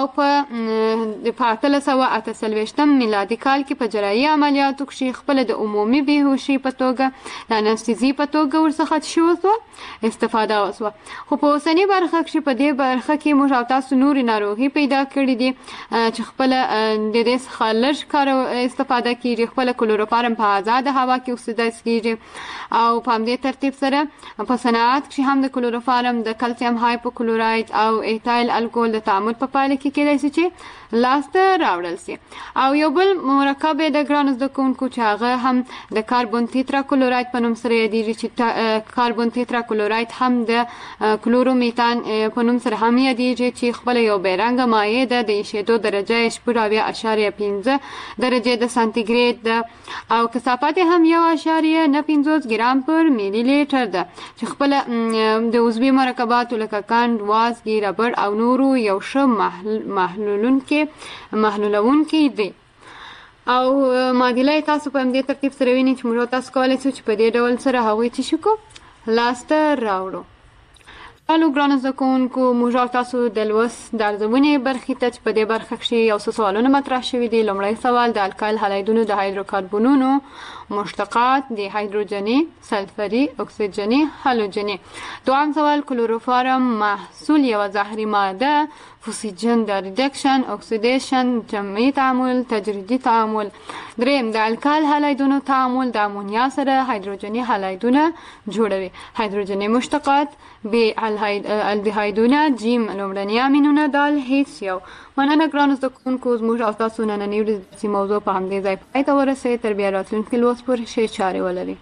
په اتلس سوه اته څلوېښتم میلادي کال کې په جراحي عملیاتو کې خپل د عمومي بېهوشي په توګه د انستیزي په توګه ورڅخه شو وسوه استفاده وسوه. خو په اوسنۍ برخه کې په دې برخه کې موږ او تاسو نورې ناروغي پیدا کړې دي چې خپل د دې څخه لږ کار استفاده کیږي. خپل کلوروفارم په آزاده هوا کې اوسېدای کیږي او په همدې ترتیب سره په صنعت کې هم د کلوروفارم د کلسیم هایپوکلوراید او ایتایل الکول د تعامل په پایله کې کېدای شي چې لاسته راوړل شي. او یو بل مرکب د ګرانو زده کوونکو چې هغه هم د کاربن تیترا کلوراید په نوم سره یادېږي چې کاربن تیترا کلوراید هم د کلورومیتان په نوم سره هم یادېږي چې خپل یو بیرنګ مایع ده د شیدو درجه شپږ اویا اعشاریه پنځه درجه د سانتیګریډ ده او کثافت هم یو اعشاریه نه پنځوس ګرام پر ملي لیټر ده چې خپل د عضوي مرکباتو لکه کند وازګي ربر او نورو یو ښه محلولونکي محلولونکي دي. او معادله تاسو په همدې ترتیب سره وینئ چې موږ تاسو کولی شو چې په دې ډول سره هغوی څه شو کو لاسته راوړو. الو ګرانو زده کوونکو موږ تاسو د لوست د ارزونې برخې ته چې په دې برخه کې یو څه سوالونه مطرح شوي دي. لومړی سوال د الکایل هلایدونو د هایدروکاربونونو مشتقات د هایدروجني سلفري اکسیجني هالوجني. دوام سوال کلوروفارم محصول یو زهري ماده فوسیجن د ریډکشن اکسیدیشن جمعي تعامل تجریدي تعامل. دریم د الکایل هلایدونو تعامل د امونیا سره هایدروجني هلایدونه جوړوي. هایدروجني مشتقات ب الدهایدونه جیم لومړني امینونه دال هیڅ یو. مننه ګرانو زده کوونکو زموږ او تاسو نننۍ ورځې موضوع په همدې ځای پای ته ورسوي. تر بیا راتلونکي لوست پورې ښې چارې ولري.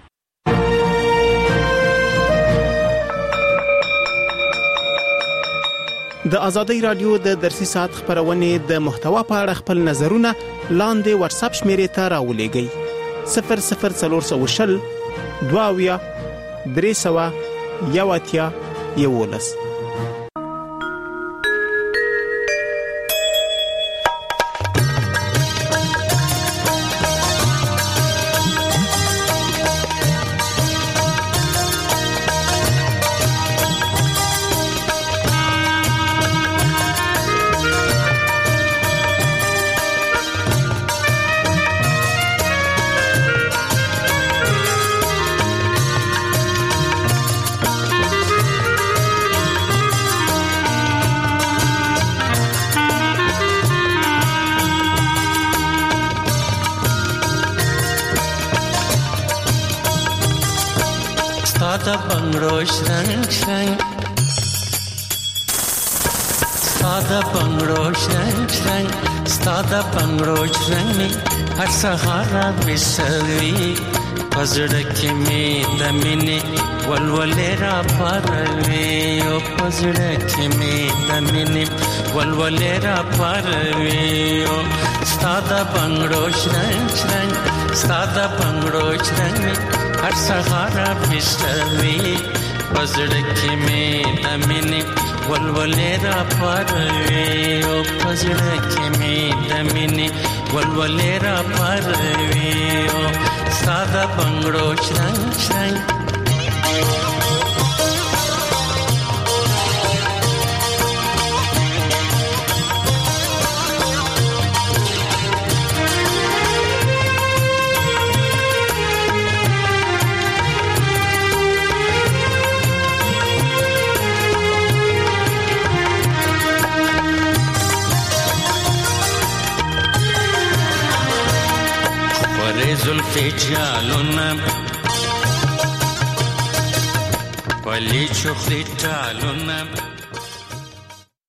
د ازادۍ رادیو د درسي ساعت خبرونه د محتوا په اړه خپل نظرونه لاندې واتس اپ شمیرې ته راولېږئ صفر صفر څلور شل دوه اویا درې سوه یو اتیا یولس. ستا د بنگړو شرنګ شرنګ ستا د بنگړو شرنګ شرنګ ستا د بنگړو شرنګ هر سهار بسوي پزړه کې مې د مینې ولولې را پاروي او پزړه کې مې د مینې ولولې را پاروي او ستا د بنگړو شرنګ شرنګ ستا د بنگړو شرنګ هر سهار بسوي پزړه کې مې د مینې ولولې را پاروي او پزړه کې مې د مینې ولولې را پاروي او ستا د بنگړو شرنګ شرنګ زلفی جالونه پلی چخلی تالونه